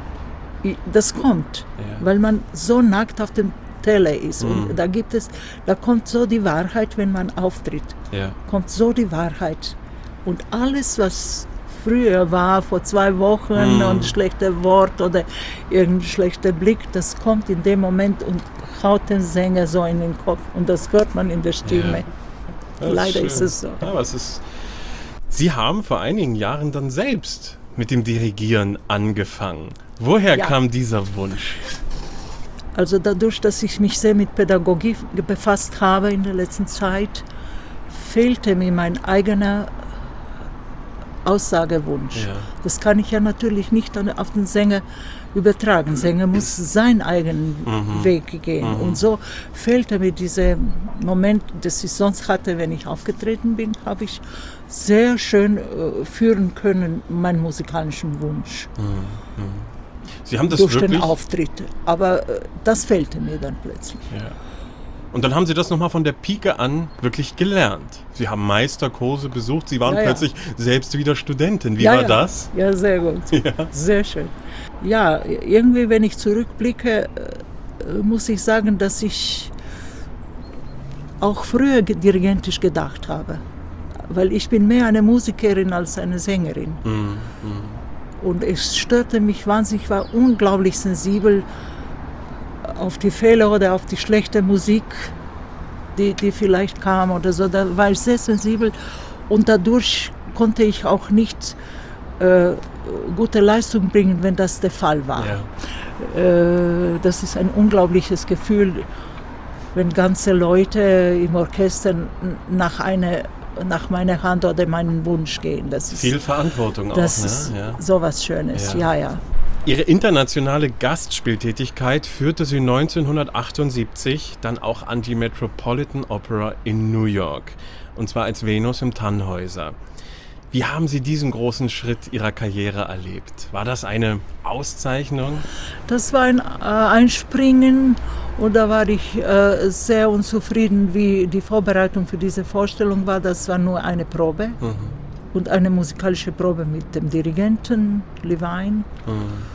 Das kommt, Ja. weil man so nackt auf dem Teller ist. Mhm. Und da gibt es, da kommt so die Wahrheit, wenn man auftritt. Ja. Kommt so die Wahrheit. Und alles, was früher war, vor zwei Wochen, Mhm. und schlechte Wort oder irgendein schlechter Blick, das kommt in dem Moment und haut den Sänger so in den Kopf. Und das hört man in der Stimme. Ja. Das Leider schön. ist es so. Aber es ist. Sie haben vor einigen Jahren dann selbst mit dem Dirigieren angefangen. Woher Ja. kam dieser Wunsch? Also dadurch, dass ich mich sehr mit Pädagogik befasst habe in der letzten Zeit, fehlte mir mein eigener Aussagewunsch. Ja. Das kann ich ja natürlich nicht an- auf den Sänger übertragen. Sänger muss seinen eigenen Mhm. Weg gehen. Mhm. Und so fehlte mir dieser Moment, das ich sonst hatte, wenn ich aufgetreten bin, habe ich sehr schön äh, führen können, meinen musikalischen Wunsch. Sie haben das durch wirklich. den Auftritt. Aber äh, das fehlte mir dann plötzlich. Ja. Und dann haben Sie das nochmal von der Pike an wirklich gelernt. Sie haben Meisterkurse besucht, Sie waren Ja, ja. plötzlich selbst wieder Studentin. Wie Ja, war ja. das? Ja, sehr gut. Ja. Sehr schön. Ja, irgendwie, wenn ich zurückblicke, äh, muss ich sagen, dass ich auch früher ge- dirigentisch gedacht habe. Weil ich bin mehr eine Musikerin als eine Sängerin. Mhm. Und es störte mich wahnsinnig, ich war unglaublich sensibel auf die Fehler oder auf die schlechte Musik, die, die vielleicht kam oder so. Da war ich sehr sensibel und dadurch konnte ich auch nicht äh, gute Leistung bringen, wenn das der Fall war. Ja. Äh, das ist ein unglaubliches Gefühl, wenn ganze Leute im Orchester n- nach, eine, nach meiner Hand oder meinen Wunsch gehen. Das ist, Viel Verantwortung das auch, ist ne? Ja. sowas Schönes, Ja. ja, ja. Ihre internationale Gastspieltätigkeit führte Sie neunzehnhundertachtundsiebzig dann auch an die Metropolitan Opera in New York. Und zwar als Venus im Tannhäuser. Wie haben Sie diesen großen Schritt Ihrer Karriere erlebt? War das eine Auszeichnung? Das war ein äh, Einspringen und da war ich äh, sehr unzufrieden, wie die Vorbereitung für diese Vorstellung war. Das war nur eine Probe Mhm. und eine musikalische Probe mit dem Dirigenten Levine. Mhm.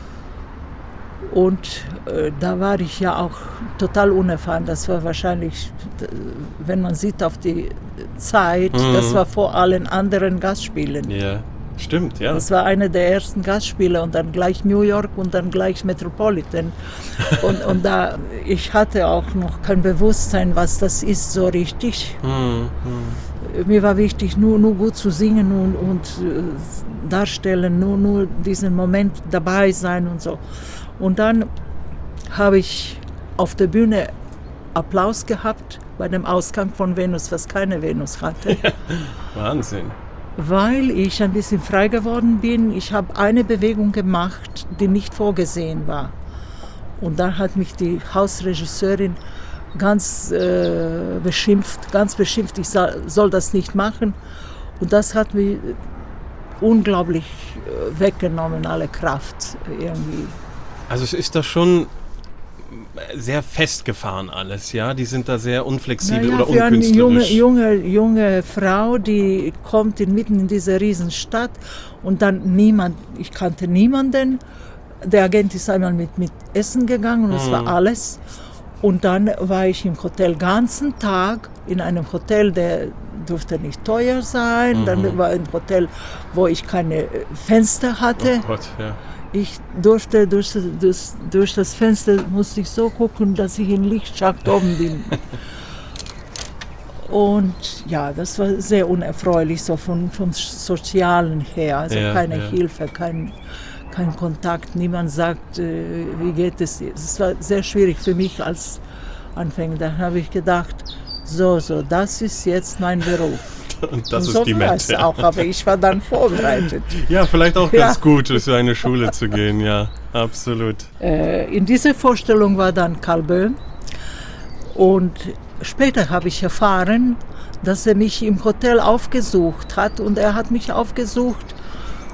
Und äh, da war ich ja auch total unerfahren. Das war wahrscheinlich, äh, wenn man sieht auf die Zeit, Mhm. das war vor allen anderen Gastspielen. Ja, stimmt, ja. Das war eine der ersten Gastspiele und dann gleich New York und dann gleich Metropolitan. Und, und da, ich hatte auch noch kein Bewusstsein, was das ist so richtig. Mhm. Mhm. Mir war wichtig, nur, nur gut zu singen und, und äh, darstellen, nur, nur diesen Moment dabei sein und so. Und dann habe ich auf der Bühne Applaus gehabt bei dem Ausgang von Venus, was keine Venus hatte. Wahnsinn. Weil ich ein bisschen frei geworden bin. Ich habe eine Bewegung gemacht, die nicht vorgesehen war. Und dann hat mich die Hausregisseurin ganz äh, beschimpft, ganz beschimpft, ich soll, soll das nicht machen. Und das hat mich unglaublich äh, weggenommen, alle Kraft irgendwie. Also es ist da schon sehr festgefahren alles, ja? Die sind da sehr unflexibel Naja, oder für eine junge, unkünstlerisch. junge, junge Frau, die kommt inmitten in diese Riesenstadt und dann niemand, ich kannte niemanden. Der Agent ist einmal mit, mit Essen gegangen und das war alles. Und dann war ich im Hotel den ganzen Tag, in einem Hotel, der durfte nicht teuer sein. Mhm. Dann war ein Hotel, wo ich keine Fenster hatte. Oh Gott, ja. Ich durfte durch, durch, durch das Fenster, musste ich so gucken, dass ich im Lichtschacht oben bin. Und ja, das war sehr unerfreulich, so vom, vom Sozialen her. Also Ja, keine ja. Hilfe, kein, kein Kontakt, niemand sagt, äh, wie geht es dir. Es war sehr schwierig für mich als Anfänger. Da habe ich gedacht, so, so, das ist jetzt mein Beruf. Und das Und ist so die war es Mette. auch, aber ich war dann vorbereitet. Ja, vielleicht auch Ja. ganz gut, durch so eine Schule zu gehen, ja, absolut. Äh, in dieser Vorstellung war dann Karl Böhm und später habe ich erfahren, dass er mich im Hotel aufgesucht hat und er hat mich aufgesucht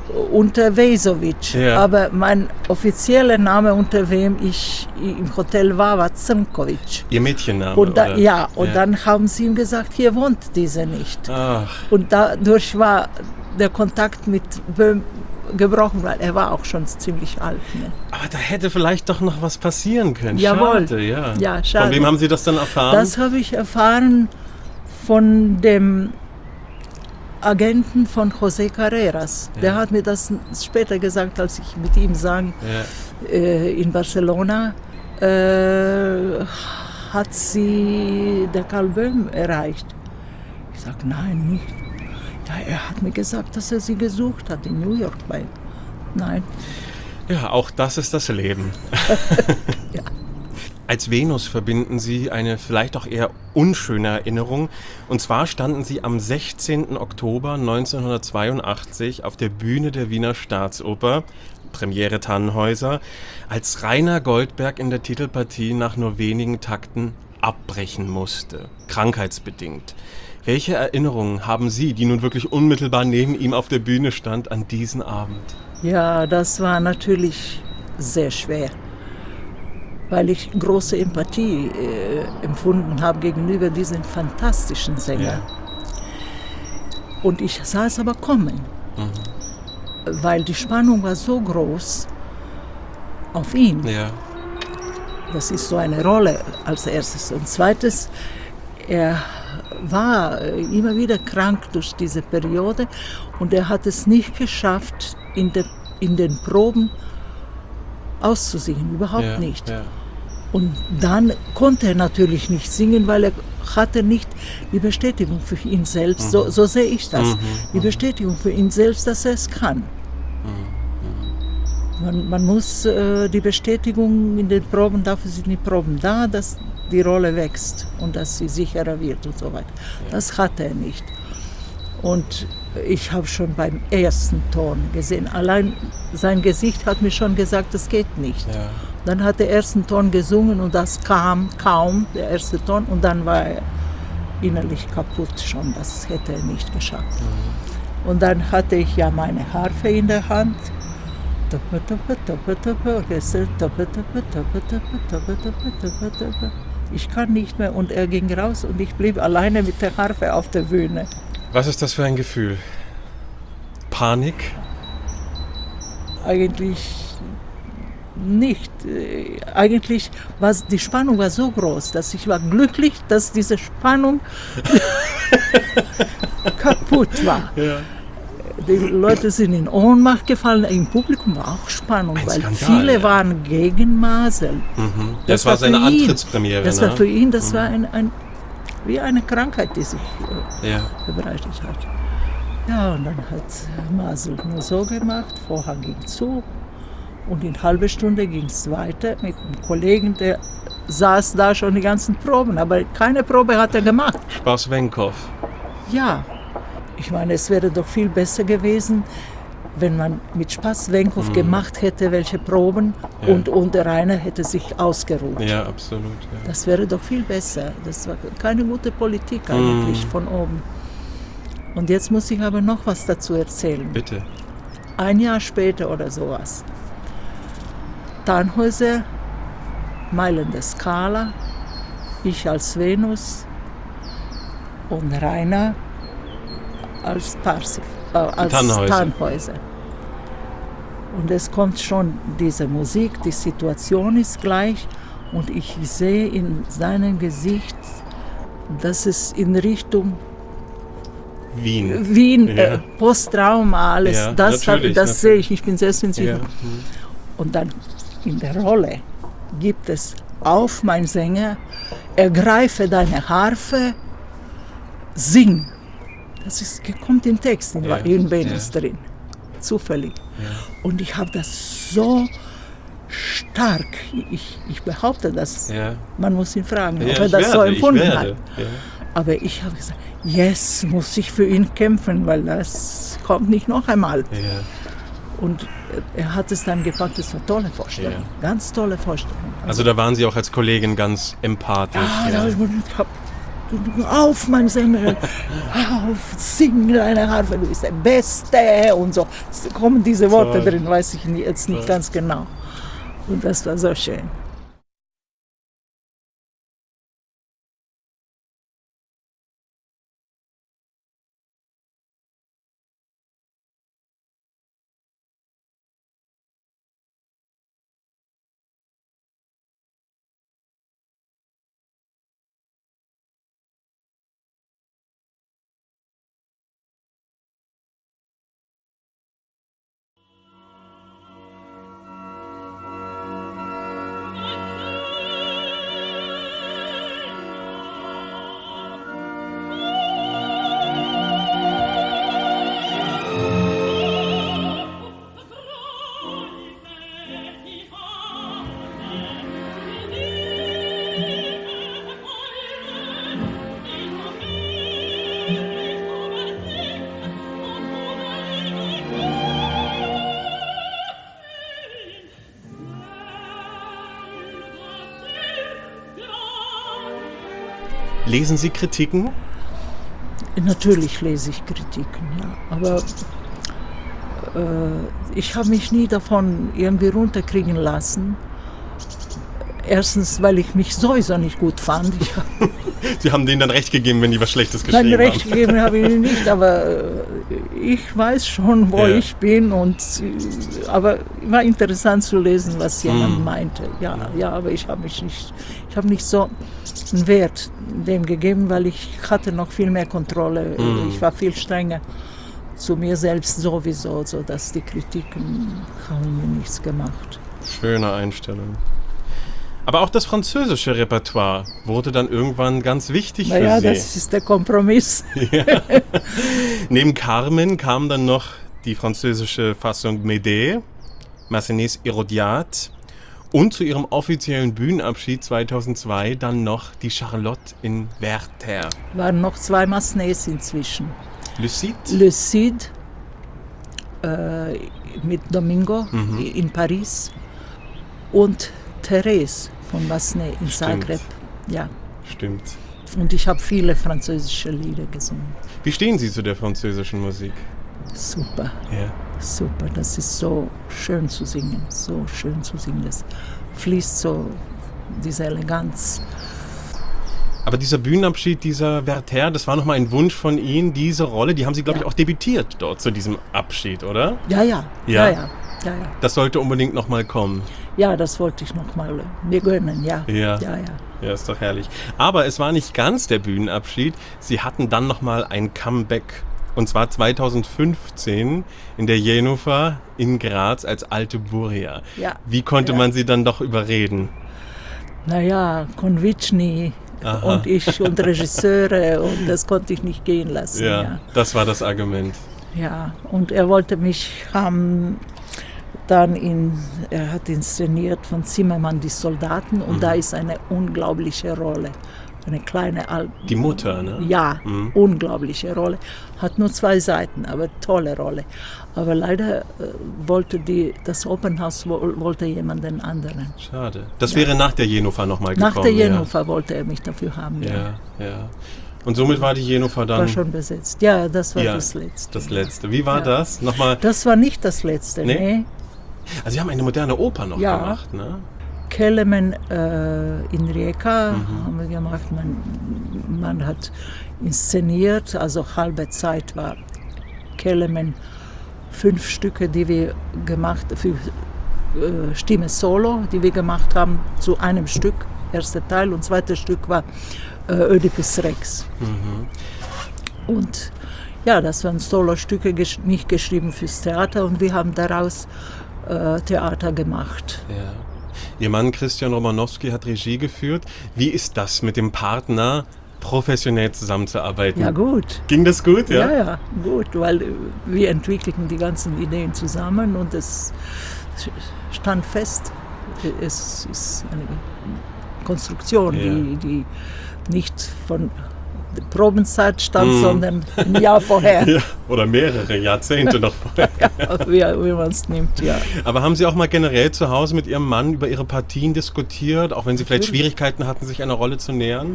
unter Vesovic. Ja. Aber mein offizieller Name, unter wem ich im Hotel war, war Zrnkovic. Ihr Mädchenname, und da, oder? Ja, und ja. dann haben sie ihm gesagt, hier wohnt diese nicht. Ach. Und dadurch war der Kontakt mit Böhm gebrochen, weil er war auch schon ziemlich alt. Ne? Aber da hätte vielleicht doch noch was passieren können. Jawohl. Schade, ja. Ja, schade. Von wem haben Sie das dann erfahren? Das habe ich erfahren von dem Agenten von José Carreras. Ja. Der hat mir das später gesagt, als ich mit ihm sang, ja. äh, in Barcelona, äh, hat sie der Karl Böhm erreicht. Ich sage, nein, nicht. Ja, er hat mir gesagt, dass er sie gesucht hat in New York. Bei. Nein. Ja, auch das ist das Leben. ja. Als Venus verbinden Sie eine vielleicht auch eher unschöne Erinnerung. Und zwar standen Sie am sechzehnten Oktober neunzehnhundertzweiundachtzig auf der Bühne der Wiener Staatsoper, Premiere Tannhäuser, als Rainer Goldberg in der Titelpartie nach nur wenigen Takten abbrechen musste, krankheitsbedingt. Welche Erinnerungen haben Sie, die nun wirklich unmittelbar neben ihm auf der Bühne stand, an diesen Abend? Ja, das war natürlich sehr schwer, weil ich große Empathie äh, empfunden habe gegenüber diesem fantastischen Sänger. Ja. Und ich sah es aber kommen, mhm. weil die Spannung war so groß auf ihn. Ja. Das ist so eine Rolle als erstes. Und zweites, er war immer wieder krank durch diese Periode und er hat es nicht geschafft, in, de, in den Proben auszusingen, überhaupt ja, nicht. Ja. Und dann konnte er natürlich nicht singen, weil er hatte nicht die Bestätigung für ihn selbst, mhm. so, so sehe ich das, mhm. die Bestätigung für ihn selbst, dass er es kann. Mhm. Man, man muss äh, die Bestätigung in den Proben, dafür sind die Proben da, dass die Rolle wächst und dass sie sicherer wird und so weiter. Ja. Das hatte er nicht. Und ich habe schon beim ersten Ton gesehen, allein sein Gesicht hat mir schon gesagt, das geht nicht. Ja. Dann hat der ersten Ton gesungen und das kam kaum, der erste Ton, und dann war er innerlich kaputt schon, das hätte er nicht geschafft. Mhm. Und dann hatte ich ja meine Harfe in der Hand. Ich kann nicht mehr, und er ging raus und ich blieb alleine mit der Harfe auf der Bühne. Was ist das für ein Gefühl? Panik? Eigentlich nicht. Eigentlich war die Spannung war so groß, dass ich war glücklich, dass diese Spannung kaputt war. Ja. Die Leute sind in Ohnmacht gefallen, im Publikum war auch Spannung, ein weil Skandal, viele ja. waren gegen Masel. Mhm. Das, das war seine ihn, Antrittspremiere. Das ne? war für ihn, das mhm. war ein, ein, wie eine Krankheit, die sich äh, ja. verbreitet hat. Ja, und dann hat Masel nur so gemacht, Vorhang ging zu und in einer halben Stunde ging es weiter mit einem Kollegen, der saß da schon die ganzen Proben, aber keine Probe hat er gemacht. Spaß Wenkow. Ja. Ich meine, es wäre doch viel besser gewesen, wenn man mit Spaß Wenkow mm. gemacht hätte, welche Proben, ja. und, und der Rainer hätte sich ausgeruht. Ja, absolut. Ja. Das wäre doch viel besser. Das war keine gute Politik eigentlich mm. von oben. Und jetzt muss ich aber noch was dazu erzählen. Bitte. Ein Jahr später oder sowas. Tannhäuser, Meilen der Scala, ich als Venus und Rainer als Parsif, äh, als Tannhäuser. Tannhäuser. Und es kommt schon diese Musik, die Situation ist gleich und ich sehe in seinem Gesicht, dass es in Richtung Wien, Wien ja. äh, Posttrauma, alles, ja, das, hab, das sehe ich, ich bin sehr sensibel. Ja. Und dann in der Rolle gibt es auf mein Sänger, ergreife deine Harfe, sing. Das ist, kommt im Text, in, ja, in Venus ja. drin, zufällig. Ja. Und ich habe das so stark, ich, ich behaupte das, ja. man muss ihn fragen, ja, ob er das werde, so empfunden hat. Ja. Aber ich habe gesagt, jetzt muss ich für ihn kämpfen, weil das kommt nicht noch einmal. Ja. Und er hat es dann gepackt, das war eine tolle Vorstellung, ja. ganz tolle Vorstellung. Also, also da waren Sie auch als Kollegin ganz empathisch. Ja, ja. Da ich hab, auf, mein Sänger, auf, sing deine Harfe, du bist der Beste und so. Es kommen diese Worte Toll. drin, weiß ich jetzt nicht Toll. ganz genau. Und das war so schön. Lesen Sie Kritiken? Natürlich lese ich Kritiken, ja. Aber äh, ich habe mich nie davon irgendwie runterkriegen lassen. Erstens, weil ich mich sowieso nicht gut fand. Ich Sie haben denen dann recht gegeben, wenn die was Schlechtes geschrieben Nein, haben? Recht gegeben habe ich ihnen nicht, aber ich weiß schon, wo ja. ich bin. Und, aber war interessant zu lesen, was jemand mm. meinte. Ja, ja, aber ich habe mich nicht, ich habe nicht so einen Wert dem gegeben, weil ich hatte noch viel mehr Kontrolle. Mm. Ich war viel strenger zu mir selbst sowieso, so dass die Kritiken haben mir nichts gemacht. Schöne Einstellung. Aber auch das französische Repertoire wurde dann irgendwann ganz wichtig Na für ja, Sie. Ja, das ist der Kompromiss. Ja. Neben Carmen kam dann noch die französische Fassung Médée, Massenets Hérodiade und zu ihrem offiziellen Bühnenabschied zweitausendzwei dann noch die Charlotte in Werther. Waren noch zwei Massenets inzwischen. Le Cid? Le Cid äh, mit Domingo mhm. in Paris und Thérèse von Massenet in Zagreb. Ja. Stimmt. Und ich habe viele französische Lieder gesungen. Wie stehen Sie zu der französischen Musik? Super. Ja. Super. Das ist so schön zu singen. So schön zu singen. Das fließt so, diese Eleganz. Aber dieser Bühnenabschied, dieser Werther, das war nochmal ein Wunsch von Ihnen, diese Rolle, die haben Sie, glaube ja. ich, auch debütiert dort zu diesem Abschied, oder? Ja, ja. Ja, ja, ja. ja, ja. Das sollte unbedingt nochmal kommen. Ja, das wollte ich nochmal mir gönnen, ja. Ja. ja, ja. Ja, ist doch herrlich. Aber es war nicht ganz der Bühnenabschied. Sie hatten dann nochmal ein Comeback. Und zwar zweitausendfünfzehn in der Jenova in Graz als alte Buria. Ja. Wie konnte ja. man Sie dann doch überreden? Naja, Konvitschny und ich und Regisseure und das konnte ich nicht gehen lassen. Ja, ja. Das war das Argument. Ja, und er wollte mich haben... Dann in, er hat inszeniert von Zimmermann die Soldaten und mhm. da ist eine unglaubliche Rolle. Eine kleine Al- Die Mutter, ne? Ja, mhm. unglaubliche Rolle. Hat nur zwei Seiten, aber tolle Rolle. Aber leider äh, wollte die, das Opernhaus wo, wollte jemanden anderen. Schade. Das ja. wäre nach der Jenova nochmal gekommen. Nach der Jenova ja. wollte er mich dafür haben, ja. Ja, ja. Und somit war die Jenova dann... War schon besetzt. Ja, das war ja, das Letzte. Das Letzte. Wie war ja. das? Nochmal. Das war nicht das Letzte, nee. nee. Also Sie haben eine moderne Oper noch ja. gemacht, ne? Kelemen äh, in Rijeka mhm. haben wir gemacht. Man, man hat inszeniert, also halbe Zeit war Kelemen fünf Stücke, die wir gemacht für äh, Stimme Solo, die wir gemacht haben zu einem Stück. Erster Teil und zweites Stück war äh, Ödipus Rex. Mhm. Und ja, das waren Solo-Stücke, gesch- nicht geschrieben fürs Theater und wir haben daraus äh, Theater gemacht. Ja. Ihr Mann Christian Romanowski hat Regie geführt. Wie ist das mit dem Partner, professionell zusammenzuarbeiten? Ja, gut. Ging das gut, ja? Ja, ja, gut, weil wir entwickelten die ganzen Ideen zusammen und es stand fest. Es ist eine Konstruktion, ja. die, die nicht von der Probenzeit stammt, mm. sondern ein Jahr vorher. Ja, oder mehrere Jahrzehnte noch vorher. Ja, wie, wie man es nimmt, ja. Aber haben Sie auch mal generell zu Hause mit Ihrem Mann über Ihre Partien diskutiert, auch wenn Sie vielleicht Schwierigkeiten hatten, sich einer Rolle zu nähern?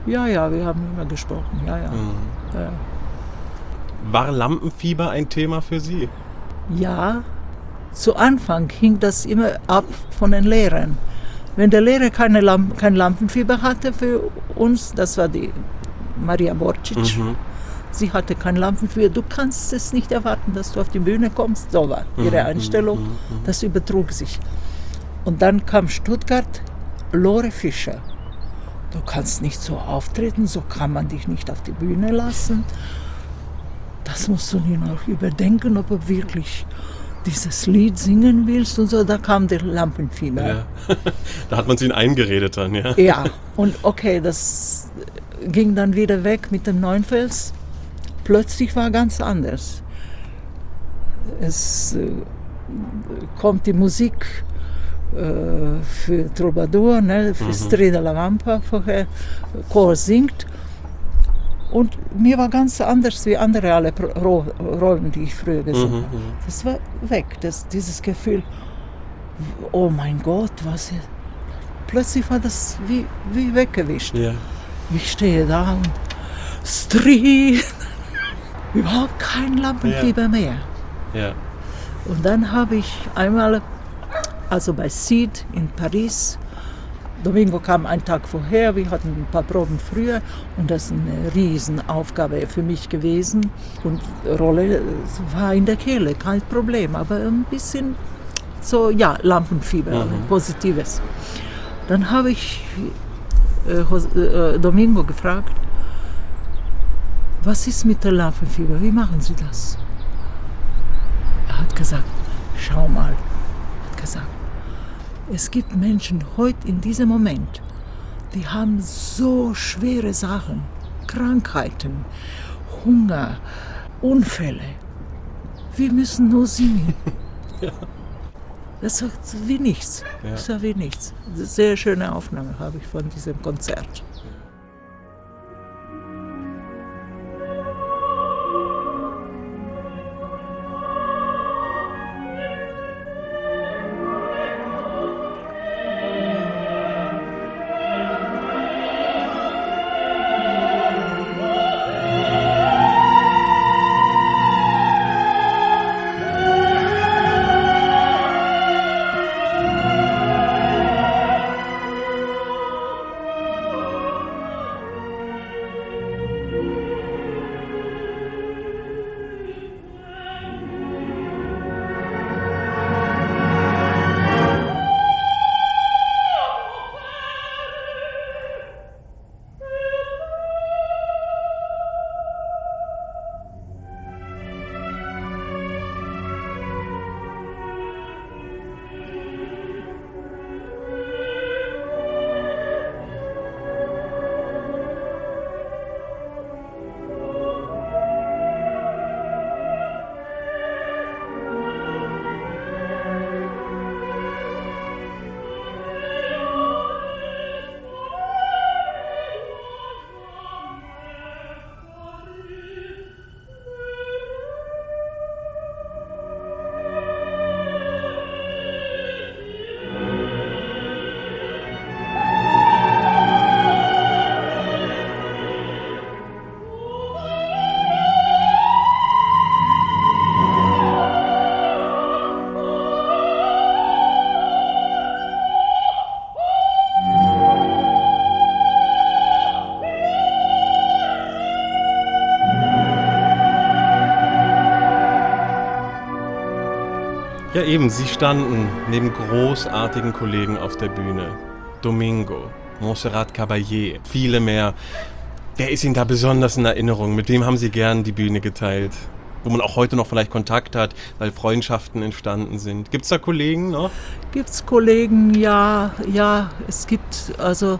Ja, ja, wir haben immer gesprochen, ja, ja. Mhm. ja. War Lampenfieber ein Thema für Sie? Ja, zu Anfang hing das immer ab von den Lehrern. Wenn der Lehrer keine Lamp- kein Lampenfieber hatte für uns, das war die Maria Borčić, mhm. sie hatte kein Lampenfieber. Du kannst es nicht erwarten, dass du auf die Bühne kommst. So war ihre mhm. Einstellung. Mhm. Das übertrug sich. Und dann kam Stuttgart, Lore Fischer. Du kannst nicht so auftreten, so kann man dich nicht auf die Bühne lassen. Das musst du dir noch überdenken, ob du wirklich dieses Lied singen willst und so. Da kam der Lampenfieber. Ja. Da hat man es ihnen eingeredet dann, ja? Ja, und okay, das ging dann wieder weg mit dem Neunfels. Plötzlich war ganz anders. Es äh, kommt die Musik äh, für Troubadour, ne, für mhm. Strida la Vampa, vorher Chor singt. Und mir war ganz anders wie andere alle Ro- Rollen, die ich früher gesungen habe. Mhm, das war weg, das, dieses Gefühl, oh mein Gott, was ist. Plötzlich war das wie, wie weggewischt. Ja. Ich stehe da und Strida, überhaupt kein Lampenfieber ja. mehr. Ja. Und dann habe ich einmal, also bei Cid in Paris, Domingo kam einen Tag vorher, wir hatten ein paar Proben früher und das ist eine Riesenaufgabe für mich gewesen. Und Rolle war in der Kehle, kein Problem, aber ein bisschen so, ja, Lampenfieber, mhm. Positives. Dann habe ich äh, äh, Domingo gefragt, was ist mit der Lampenfieber, wie machen Sie das? Er hat gesagt, schau mal, er hat gesagt, es gibt Menschen heute in diesem Moment, die haben so schwere Sachen, Krankheiten, Hunger, Unfälle. Wir müssen nur singen. Ja. Das war wie nichts. Ja. Das war wie nichts. Eine sehr schöne Aufnahme habe ich von diesem Konzert. Ja eben, Sie standen neben großartigen Kollegen auf der Bühne. Domingo, Montserrat Caballé, viele mehr. Wer ist Ihnen da besonders in Erinnerung? Mit wem haben Sie gern die Bühne geteilt? Wo man auch heute noch vielleicht Kontakt hat, weil Freundschaften entstanden sind. Gibt es da Kollegen noch? Gibt es Kollegen, ja, ja. Es gibt also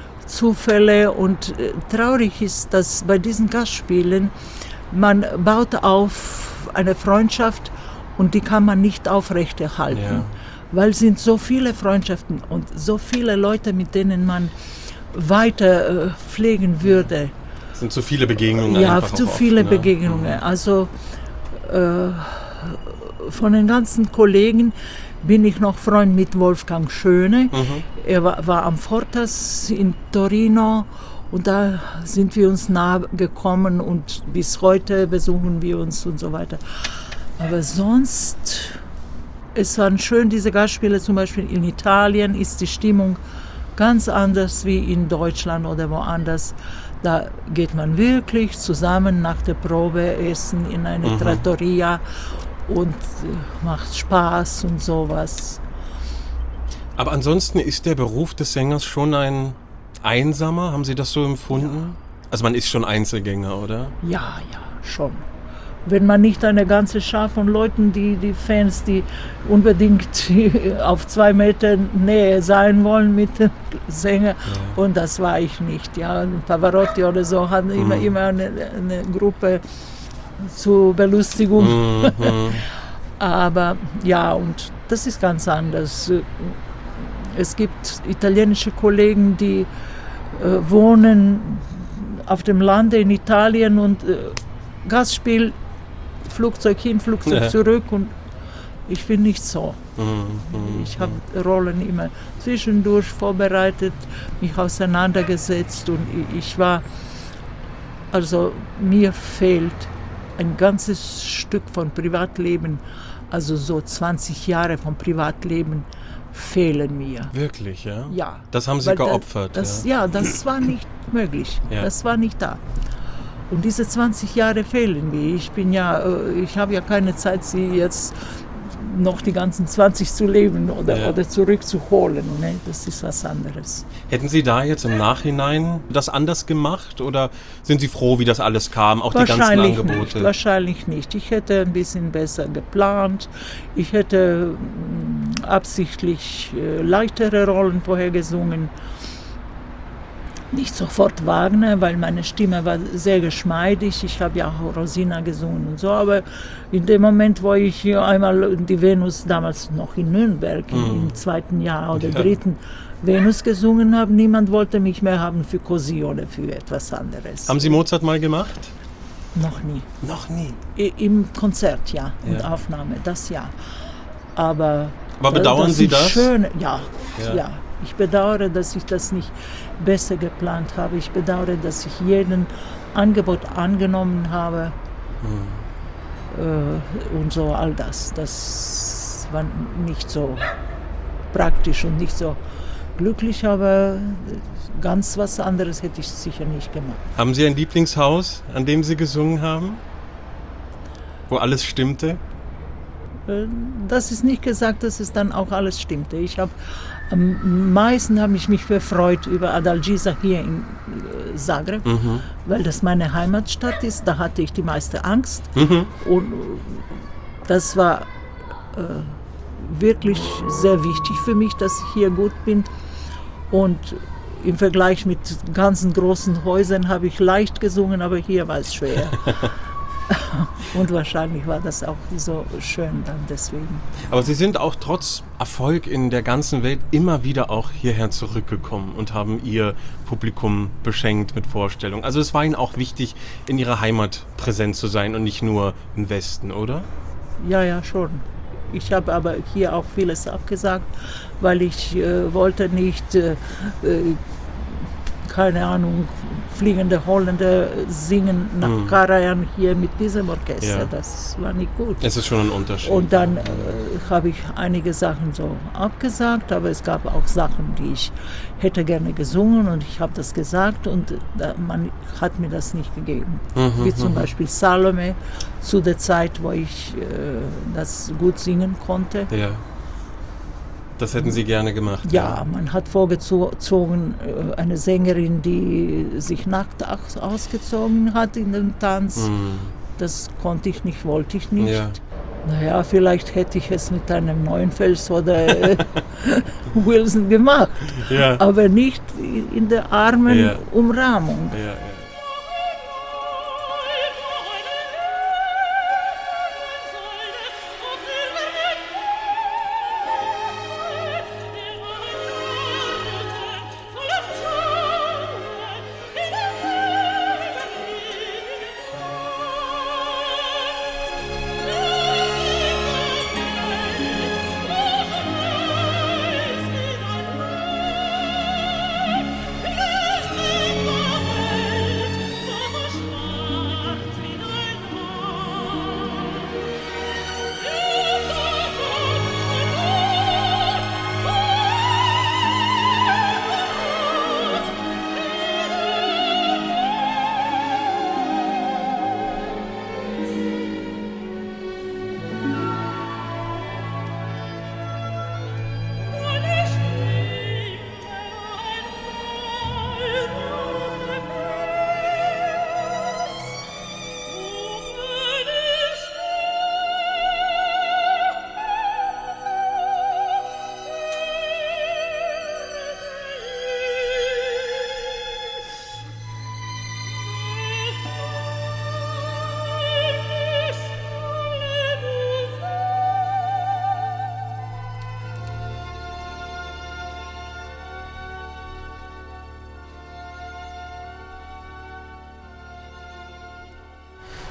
Zufälle und äh, traurig ist, dass bei diesen Gastspielen man baut auf eine Freundschaft und die kann man nicht aufrechterhalten, ja. Weil es sind so viele Freundschaften und so viele Leute, mit denen man weiter äh, pflegen würde. Es sind zu viele Begegnungen. Ja, einfach zu oft, viele ne? Begegnungen. Also äh, von den ganzen Kollegen bin ich noch Freund mit Wolfgang Schöne. Mhm. Er war, war am Fortas in Torino Und da sind wir uns nahe gekommen und bis heute besuchen wir uns und so weiter. Aber sonst, es waren schön, diese Gastspiele, zum Beispiel in Italien ist die Stimmung ganz anders wie in Deutschland oder woanders. Da geht man wirklich zusammen nach der Probe essen in eine mhm. Trattoria und macht Spaß und sowas. Aber ansonsten ist der Beruf des Sängers schon ein einsamer? Haben Sie das so empfunden? Ja. Also man ist schon Einzelgänger, oder? Ja, ja, schon. Wenn man nicht eine ganze Schar von Leuten, die, die Fans, die unbedingt auf zwei Meter Nähe sein wollen mit dem Sänger. Ja. Und das war ich nicht. Ja. Pavarotti oder so hatten mhm. immer, immer eine, eine Gruppe zur Belustigung. Mhm. Aber ja, und das ist ganz anders. Es gibt italienische Kollegen, die äh, wohnen auf dem Lande in Italien und äh, Gastspiel, Flugzeug hin, Flugzeug ja. zurück und ich bin nicht so. Mhm, ich habe Rollen immer zwischendurch vorbereitet, mich auseinandergesetzt und ich war, also mir fehlt ein ganzes Stück von Privatleben, also so zwanzig Jahre von Privatleben fehlen mir. Wirklich, ja? Ja. Das haben Sie geopfert? Das, das, ja. ja, das war nicht möglich. Ja. Das war nicht da. Und diese zwanzig Jahre fehlen mir. Ich bin ja, ich habe ja keine Zeit, sie jetzt noch die ganzen zwanzig zu leben oder, ja. oder zurückzuholen. Ne? Das ist was anderes. Hätten Sie da jetzt im Nachhinein das anders gemacht oder sind Sie froh, wie das alles kam, auch die ganzen Angebote? Nicht, wahrscheinlich nicht. Ich hätte ein bisschen besser geplant. Ich hätte mh, absichtlich äh, leichtere Rollen vorher gesungen. Nicht sofort Wagner, weil meine Stimme war sehr geschmeidig. Ich habe ja auch Rosina gesungen und so. Aber in dem Moment, wo ich hier einmal die Venus, damals noch in Nürnberg, mm. im zweiten Jahr oder ja. dritten Venus gesungen habe, niemand wollte mich mehr haben für Così oder für etwas anderes. Haben Sie Mozart mal gemacht? Noch nie. Noch nie? I- Im Konzert, ja. ja. Und Aufnahme, das ja. Aber, Aber bedauern das Sie das? Schöne, ja, ja. ja. Ich bedauere, dass ich das nicht besser geplant habe. Ich bedauere, dass ich jeden Angebot angenommen habe. Mhm. Äh, und so all das. Das war nicht so praktisch und nicht so glücklich, aber ganz was anderes hätte ich sicher nicht gemacht. Haben Sie ein Lieblingshaus, an dem Sie gesungen haben? Wo alles stimmte? Das ist nicht gesagt, dass es dann auch alles stimmte. Ich habe am meisten habe ich mich gefreut über Adalgisa hier in Zagreb, mhm. weil das meine Heimatstadt ist. Da hatte ich die meiste Angst. Mhm. Und das war äh, wirklich sehr wichtig für mich, dass ich hier gut bin. Und im Vergleich mit ganzen großen Häusern habe ich leicht gesungen, aber hier war es schwer. Und wahrscheinlich war das auch so schön dann deswegen. Aber Sie sind auch trotz Erfolg in der ganzen Welt immer wieder auch hierher zurückgekommen und haben Ihr Publikum beschenkt mit Vorstellungen. Also es war Ihnen auch wichtig, in Ihrer Heimat präsent zu sein und nicht nur im Westen, oder? Ja, ja, schon. Ich habe aber hier auch vieles abgesagt, weil ich äh, wollte nicht, äh, äh, keine Ahnung, fliegende Holländer singen nach mhm. Karajan hier mit diesem Orchester. Ja. Das war nicht gut. Es ist schon ein Unterschied. Und dann äh, habe ich einige Sachen so abgesagt, aber es gab auch Sachen, die ich hätte gerne gesungen und ich habe das gesagt und äh, man hat mir das nicht gegeben. Mhm, Wie zum mhm. Beispiel Salome zu der Zeit, wo ich äh, das gut singen konnte. Ja. Das hätten Sie gerne gemacht? Ja, ja. Man hat vorgezogen eine Sängerin, die sich nackt ausgezogen hat in den Tanz. Mm. Das konnte ich nicht, wollte ich nicht. Ja. Naja, vielleicht hätte ich es mit einem Neuenfels oder Wilson gemacht, ja. aber nicht in der armen ja. Umrahmung. Ja, ja.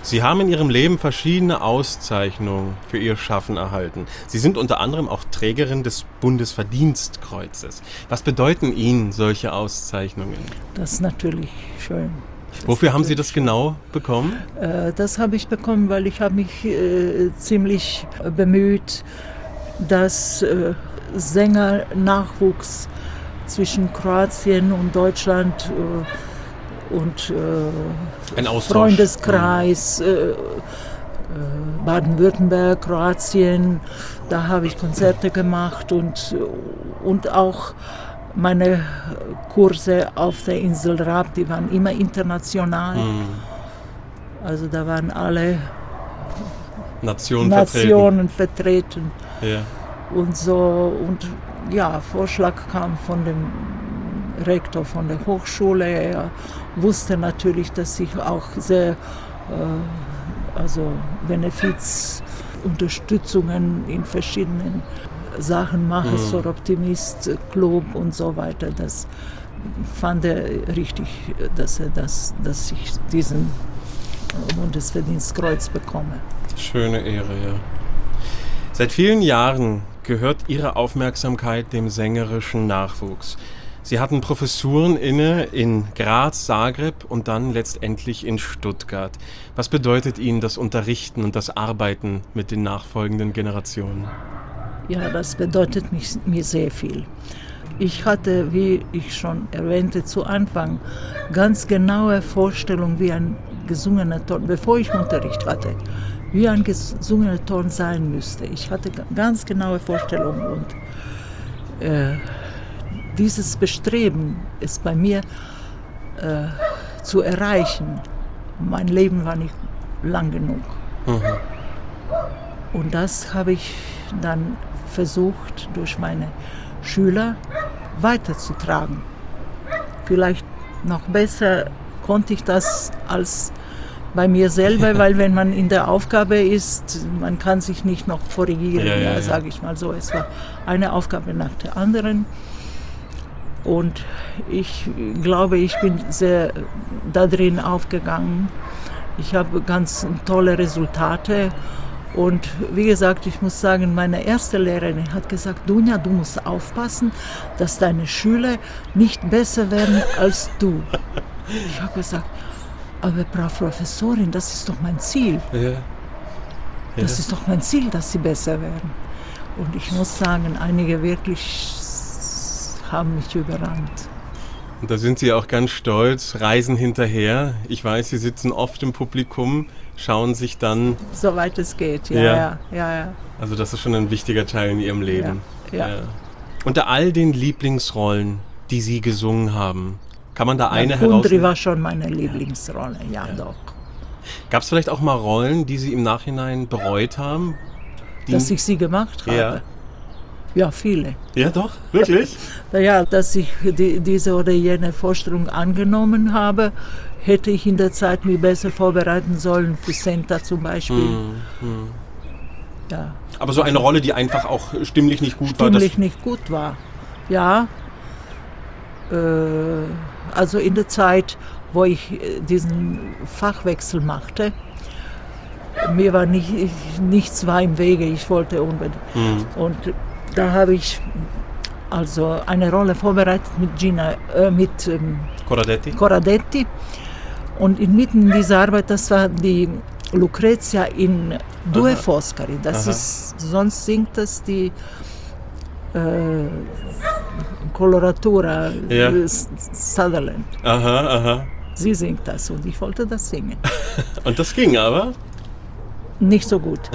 Sie haben in Ihrem Leben verschiedene Auszeichnungen für Ihr Schaffen erhalten. Sie sind unter anderem auch Trägerin des Bundesverdienstkreuzes. Was bedeuten Ihnen solche Auszeichnungen? Das ist natürlich schön. Das Wofür haben Sie das genau bekommen? Äh, das habe ich bekommen, weil ich habe mich äh, ziemlich bemüht, dass äh, Sängernachwuchs zwischen Kroatien und Deutschland äh, und äh, Ein Austausch. Freundeskreis, äh, äh, Baden-Württemberg, Kroatien, da habe ich Konzerte gemacht und, und auch meine Kurse auf der Insel Rab, die waren immer international. Mhm. Also da waren alle Nationen, Nationen vertreten. vertreten. Ja. Und so, und ja, Vorschlag kam von dem Rektor von der Hochschule. Er wusste natürlich, dass ich auch sehr, äh, also Benefizunterstützungen in verschiedenen Sachen mache, mhm. Soroptimist, Club und so weiter. Das fand er richtig, dass, er das, dass ich diesen Bundesverdienstkreuz bekomme. Schöne Ehre, ja. Seit vielen Jahren gehört Ihre Aufmerksamkeit dem sängerischen Nachwuchs. Sie hatten Professuren inne in Graz, Zagreb und dann letztendlich in Stuttgart. Was bedeutet Ihnen das Unterrichten und das Arbeiten mit den nachfolgenden Generationen? Ja, das bedeutet mich, mir sehr viel. Ich hatte, wie ich schon erwähnte zu Anfang, ganz genaue Vorstellungen, wie ein gesungener Ton, bevor ich Unterricht hatte, wie ein gesungener Ton sein müsste. Ich hatte ganz genaue Vorstellungen und äh, dieses Bestreben ist bei mir äh, zu erreichen. Mein Leben war nicht lang genug. Mhm. Und das habe ich dann versucht, durch meine Schüler weiterzutragen. Vielleicht noch besser konnte ich das als bei mir selber, weil wenn man in der Aufgabe ist, man kann sich nicht noch korrigieren, ja, ja, ja. sage ich mal so. Es war eine Aufgabe nach der anderen. Und ich glaube, ich bin sehr da drin aufgegangen. Ich habe ganz tolle Resultate. Und wie gesagt, ich muss sagen, meine erste Lehrerin hat gesagt, Dunja, du musst aufpassen, dass deine Schüler nicht besser werden als du. Ich habe gesagt, aber Frau Professorin, das ist doch mein Ziel. Ja. Ja. Das ist doch mein Ziel, dass sie besser werden. Und ich muss sagen, einige wirklich haben mich überrannt. Und da sind Sie auch ganz stolz, reisen hinterher. Ich weiß, Sie sitzen oft im Publikum, schauen sich dann... Soweit es geht, ja, ja, ja, ja, ja. Also das ist schon ein wichtiger Teil in Ihrem Leben. Ja, ja. Ja. Unter all den Lieblingsrollen, die Sie gesungen haben, kann man da eine herausnehmen? Kundry war schon meine Lieblingsrolle, ja, ja. doch. Gab es vielleicht auch mal Rollen, die Sie im Nachhinein bereut haben? Dass ich sie gemacht habe? Ja. Ja, viele. Ja, doch? Wirklich? Naja, dass ich die, diese oder jene Vorstellung angenommen habe, hätte ich in der Zeit mich besser vorbereiten sollen, für Senta zum Beispiel. Mm, mm. Ja. Aber so eine Rolle, die einfach auch stimmlich nicht gut stimmlich war? Stimmlich nicht gut war, ja. Äh, also in der Zeit, wo ich diesen Fachwechsel machte, mir war nicht, nichts war im Wege, ich wollte unbedingt. Mm. Und da habe ich also eine Rolle vorbereitet mit Gina, äh, mit ähm, Corradetti. Corradetti. Und inmitten dieser Arbeit, das war die Lucrezia in Due Foscari. Das Aha. ist, sonst singt das die äh, Coloratura ja. Sutherland. Aha, aha. Sie singt das und ich wollte das singen. Und das ging aber? Nicht so gut.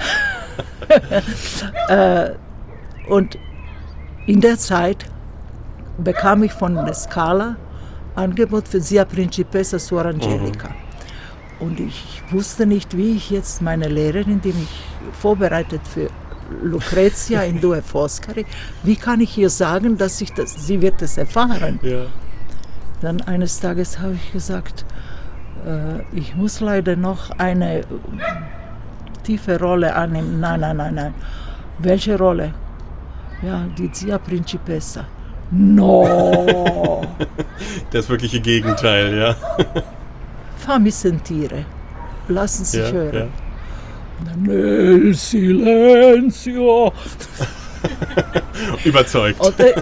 äh, Und in der Zeit bekam ich von der Scala Angebot für Sia Principessa Suor Angelica. Mhm. Und ich wusste nicht, wie ich jetzt meine Lehrerin, die mich vorbereitet für Lucrezia in Due Foscari, wie kann ich ihr sagen, dass ich das, sie wird es erfahren. Ja. Dann eines Tages habe ich gesagt, äh, ich muss leider noch eine tiefe Rolle annehmen. Nein, nein, nein, nein. Welche Rolle? Ja, die Zia Principessa. No! Das wirkliche Gegenteil, ja. Fammi sentire. lassen sich ja, hören. Ja. Nel silenzio. Überzeugt. Oder,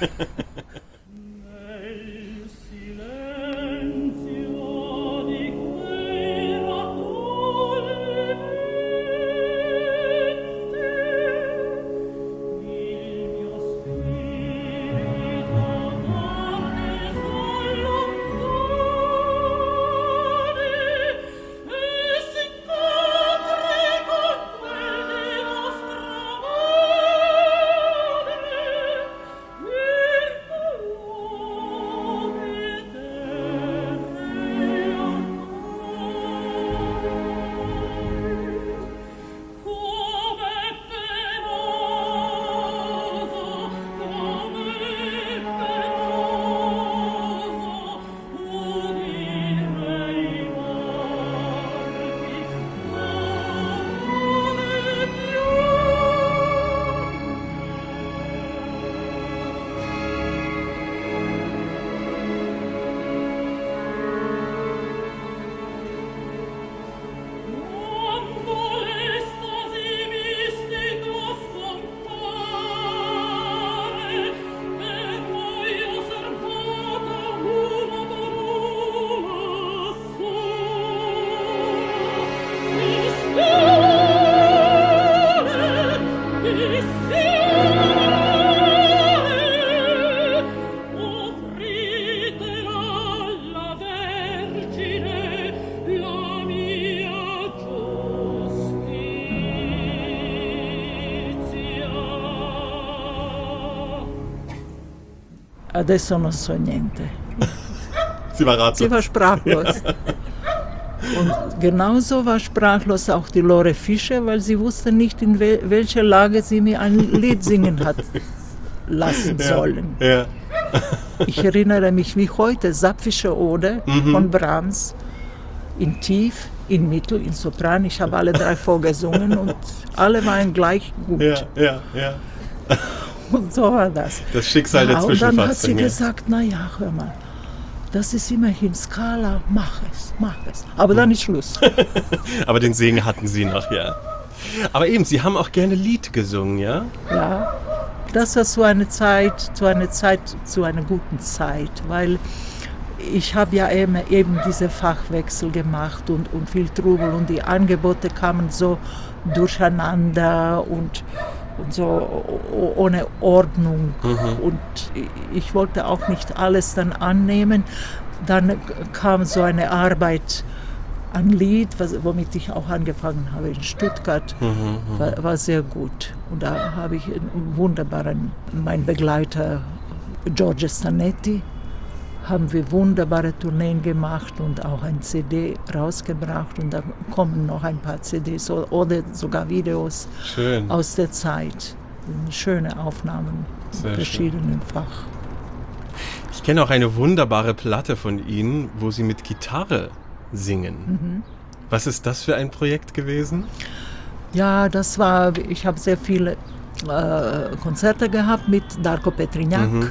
adesso non so niente. Sie war ratlos. Sie war sprachlos. Und genauso war sprachlos auch die Lore Fischer, weil sie wusste nicht, in wel welcher Lage sie mir ein Lied singen hat lassen ja, sollen. Ja. Ich erinnere mich wie heute, Sapfische Ode mhm. von Brahms, in Tief, in Mittel, in Sopran. Ich habe alle drei vorgesungen und alle waren gleich gut. Ja, ja, ja. Und so war das. Das Schicksal ja, der Zwischenfassung. Und dann hat sie ja. gesagt, na ja, hör mal, das ist immerhin Skala, mach es, mach es. Aber dann ist Schluss. Aber den Segen hatten Sie noch, ja. Aber eben, Sie haben auch gerne Lied gesungen, ja? Ja, das war so eine Zeit, zu einer Zeit, zu einer guten Zeit, weil ich habe ja eben, eben diese Fachwechsel gemacht und, und viel Trubel und die Angebote kamen so durcheinander und, und so ohne Ordnung. Mhm. Und ich wollte auch nicht alles dann annehmen. Dann kam so eine Arbeit, ein Lied, was, womit ich auch angefangen habe in Stuttgart, mhm, war, war sehr gut. Und da habe ich einen wunderbaren, mein Begleiter Giorgio Stanetti, haben wir wunderbare Tourneen gemacht und auch ein C D rausgebracht. Und da kommen noch ein paar C Ds oder sogar Videos schön. Aus der Zeit. Schöne Aufnahmen sehr in verschiedenen schön. Fach. Ich kenne auch eine wunderbare Platte von Ihnen, wo Sie mit Gitarre singen. Mhm. Was ist das für ein Projekt gewesen? Ja, das war, ich habe sehr viele äh, Konzerte gehabt mit Darko Petrinjak. Mhm.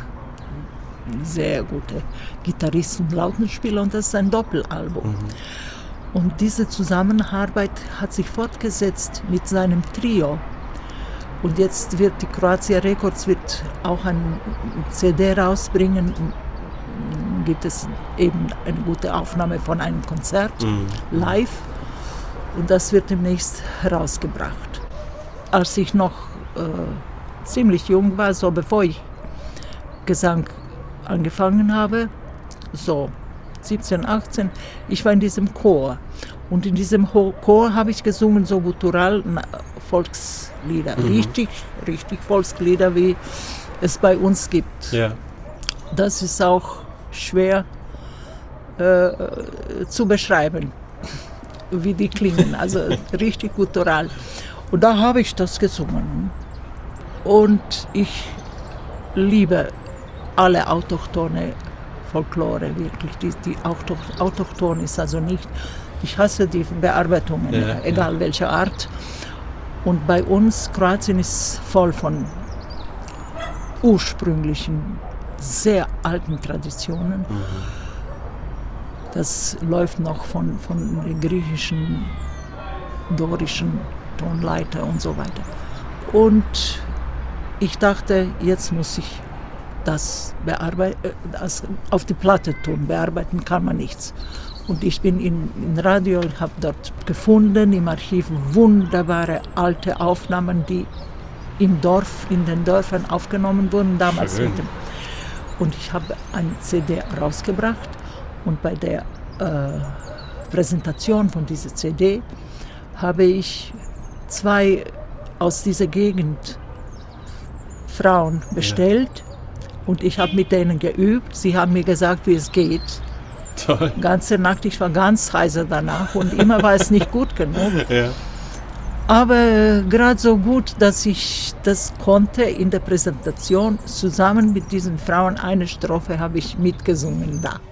Sehr gute Gitarrist und Lautenspieler, und das ist ein Doppelalbum. Mhm. Und diese Zusammenarbeit hat sich fortgesetzt mit seinem Trio. Und jetzt wird die Croatia Records wird auch ein C D rausbringen. Gibt es eben eine gute Aufnahme von einem Konzert mhm. live. Und das wird demnächst herausgebracht. Als ich noch äh, ziemlich jung war, so bevor ich Gesang angefangen habe, so siebzehn, achtzehn, ich war in diesem Chor. Und in diesem Chor habe ich gesungen so guttural Volkslieder, mhm. richtig, richtig Volkslieder, wie es bei uns gibt. Ja. Das ist auch schwer äh, zu beschreiben, wie die klingen, also richtig guttural. Und da habe ich das gesungen. Und ich liebe alle autochthone Folklore, wirklich, die, die autochthon ist also nicht, ich hasse die Bearbeitungen, ja, egal ja. welcher Art. Und bei uns, Kroatien ist voll von ursprünglichen, sehr alten Traditionen. Mhm. Das läuft noch von, von der griechischen, dorischen Tonleiter und so weiter. Und ich dachte, jetzt muss ich das, bearbeiten, das auf die Platte tun. Bearbeiten kann man nichts. Und ich bin in, in Radio und habe dort gefunden, im Archiv, wunderbare alte Aufnahmen, die im Dorf, in den Dörfern aufgenommen wurden, damals mit dem. Und ich habe eine C D rausgebracht und bei der äh, Präsentation von dieser C D habe ich zwei aus dieser Gegend Frauen bestellt, ja. Und ich habe mit denen geübt. Sie haben mir gesagt, wie es geht. Toll. Ganze Nacht, ich war ganz heiser danach und immer war es nicht gut genug. Ja. Aber äh, gerade so gut, dass ich das konnte in der Präsentation. Zusammen mit diesen Frauen eine Strophe habe ich mitgesungen da.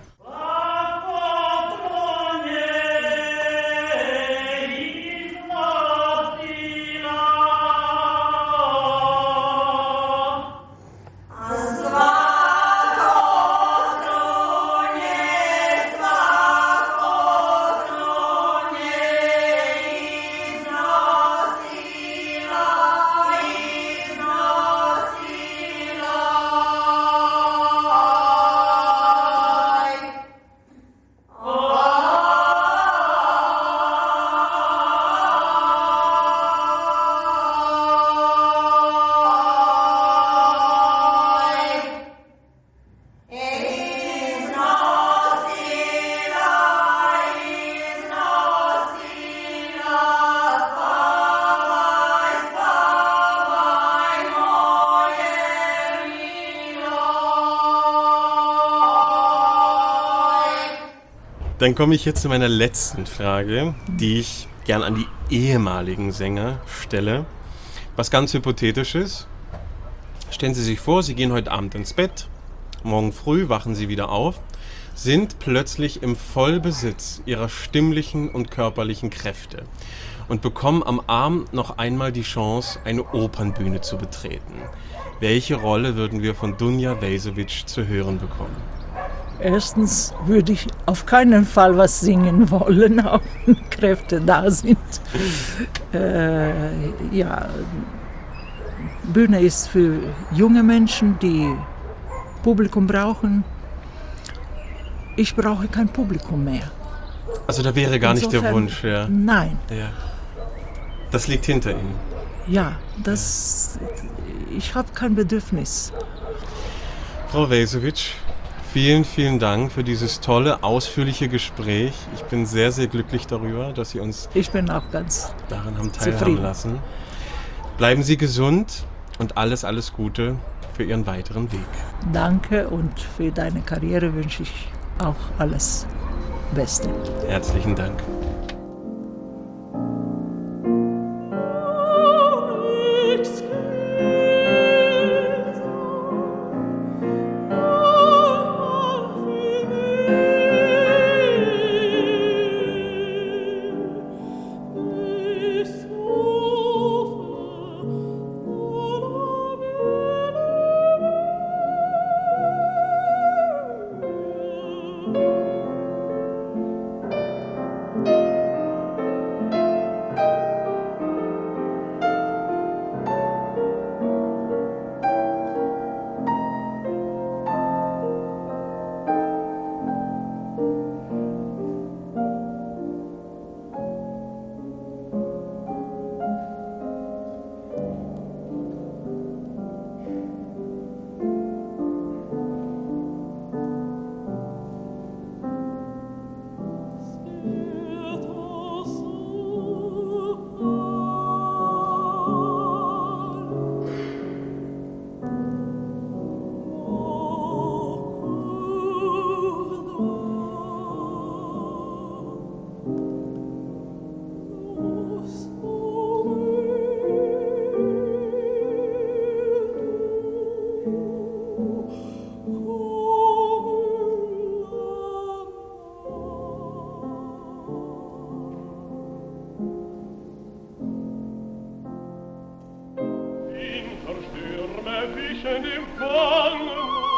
Dann komme ich jetzt zu meiner letzten Frage, die ich gern an die ehemaligen Sänger stelle. Was ganz Hypothetisches. Stellen Sie sich vor, Sie gehen heute Abend ins Bett, morgen früh wachen Sie wieder auf, sind plötzlich im Vollbesitz Ihrer stimmlichen und körperlichen Kräfte und bekommen am Abend noch einmal die Chance, eine Opernbühne zu betreten. Welche Rolle würden wir von Dunja Vesović zu hören bekommen? Erstens würde ich auf keinen Fall was singen wollen, auch wenn Kräfte da sind. äh, ja, Bühne ist für junge Menschen, die Publikum brauchen. Ich brauche kein Publikum mehr. Also da wäre gar Insofern, nicht der Wunsch, ja? Nein. Ja. Das liegt hinter Ihnen? Ja, das, ich habe kein Bedürfnis. Frau Vesović, vielen, vielen Dank für dieses tolle, ausführliche Gespräch. Ich bin sehr, sehr glücklich darüber, dass Sie uns ich bin auch ganz daran haben teilhaben zufrieden. lassen. Bleiben Sie gesund und alles, alles Gute für Ihren weiteren Weg. Danke und für deine Karriere wünsche ich auch alles Beste. Herzlichen Dank. Stürme wischen im Fangen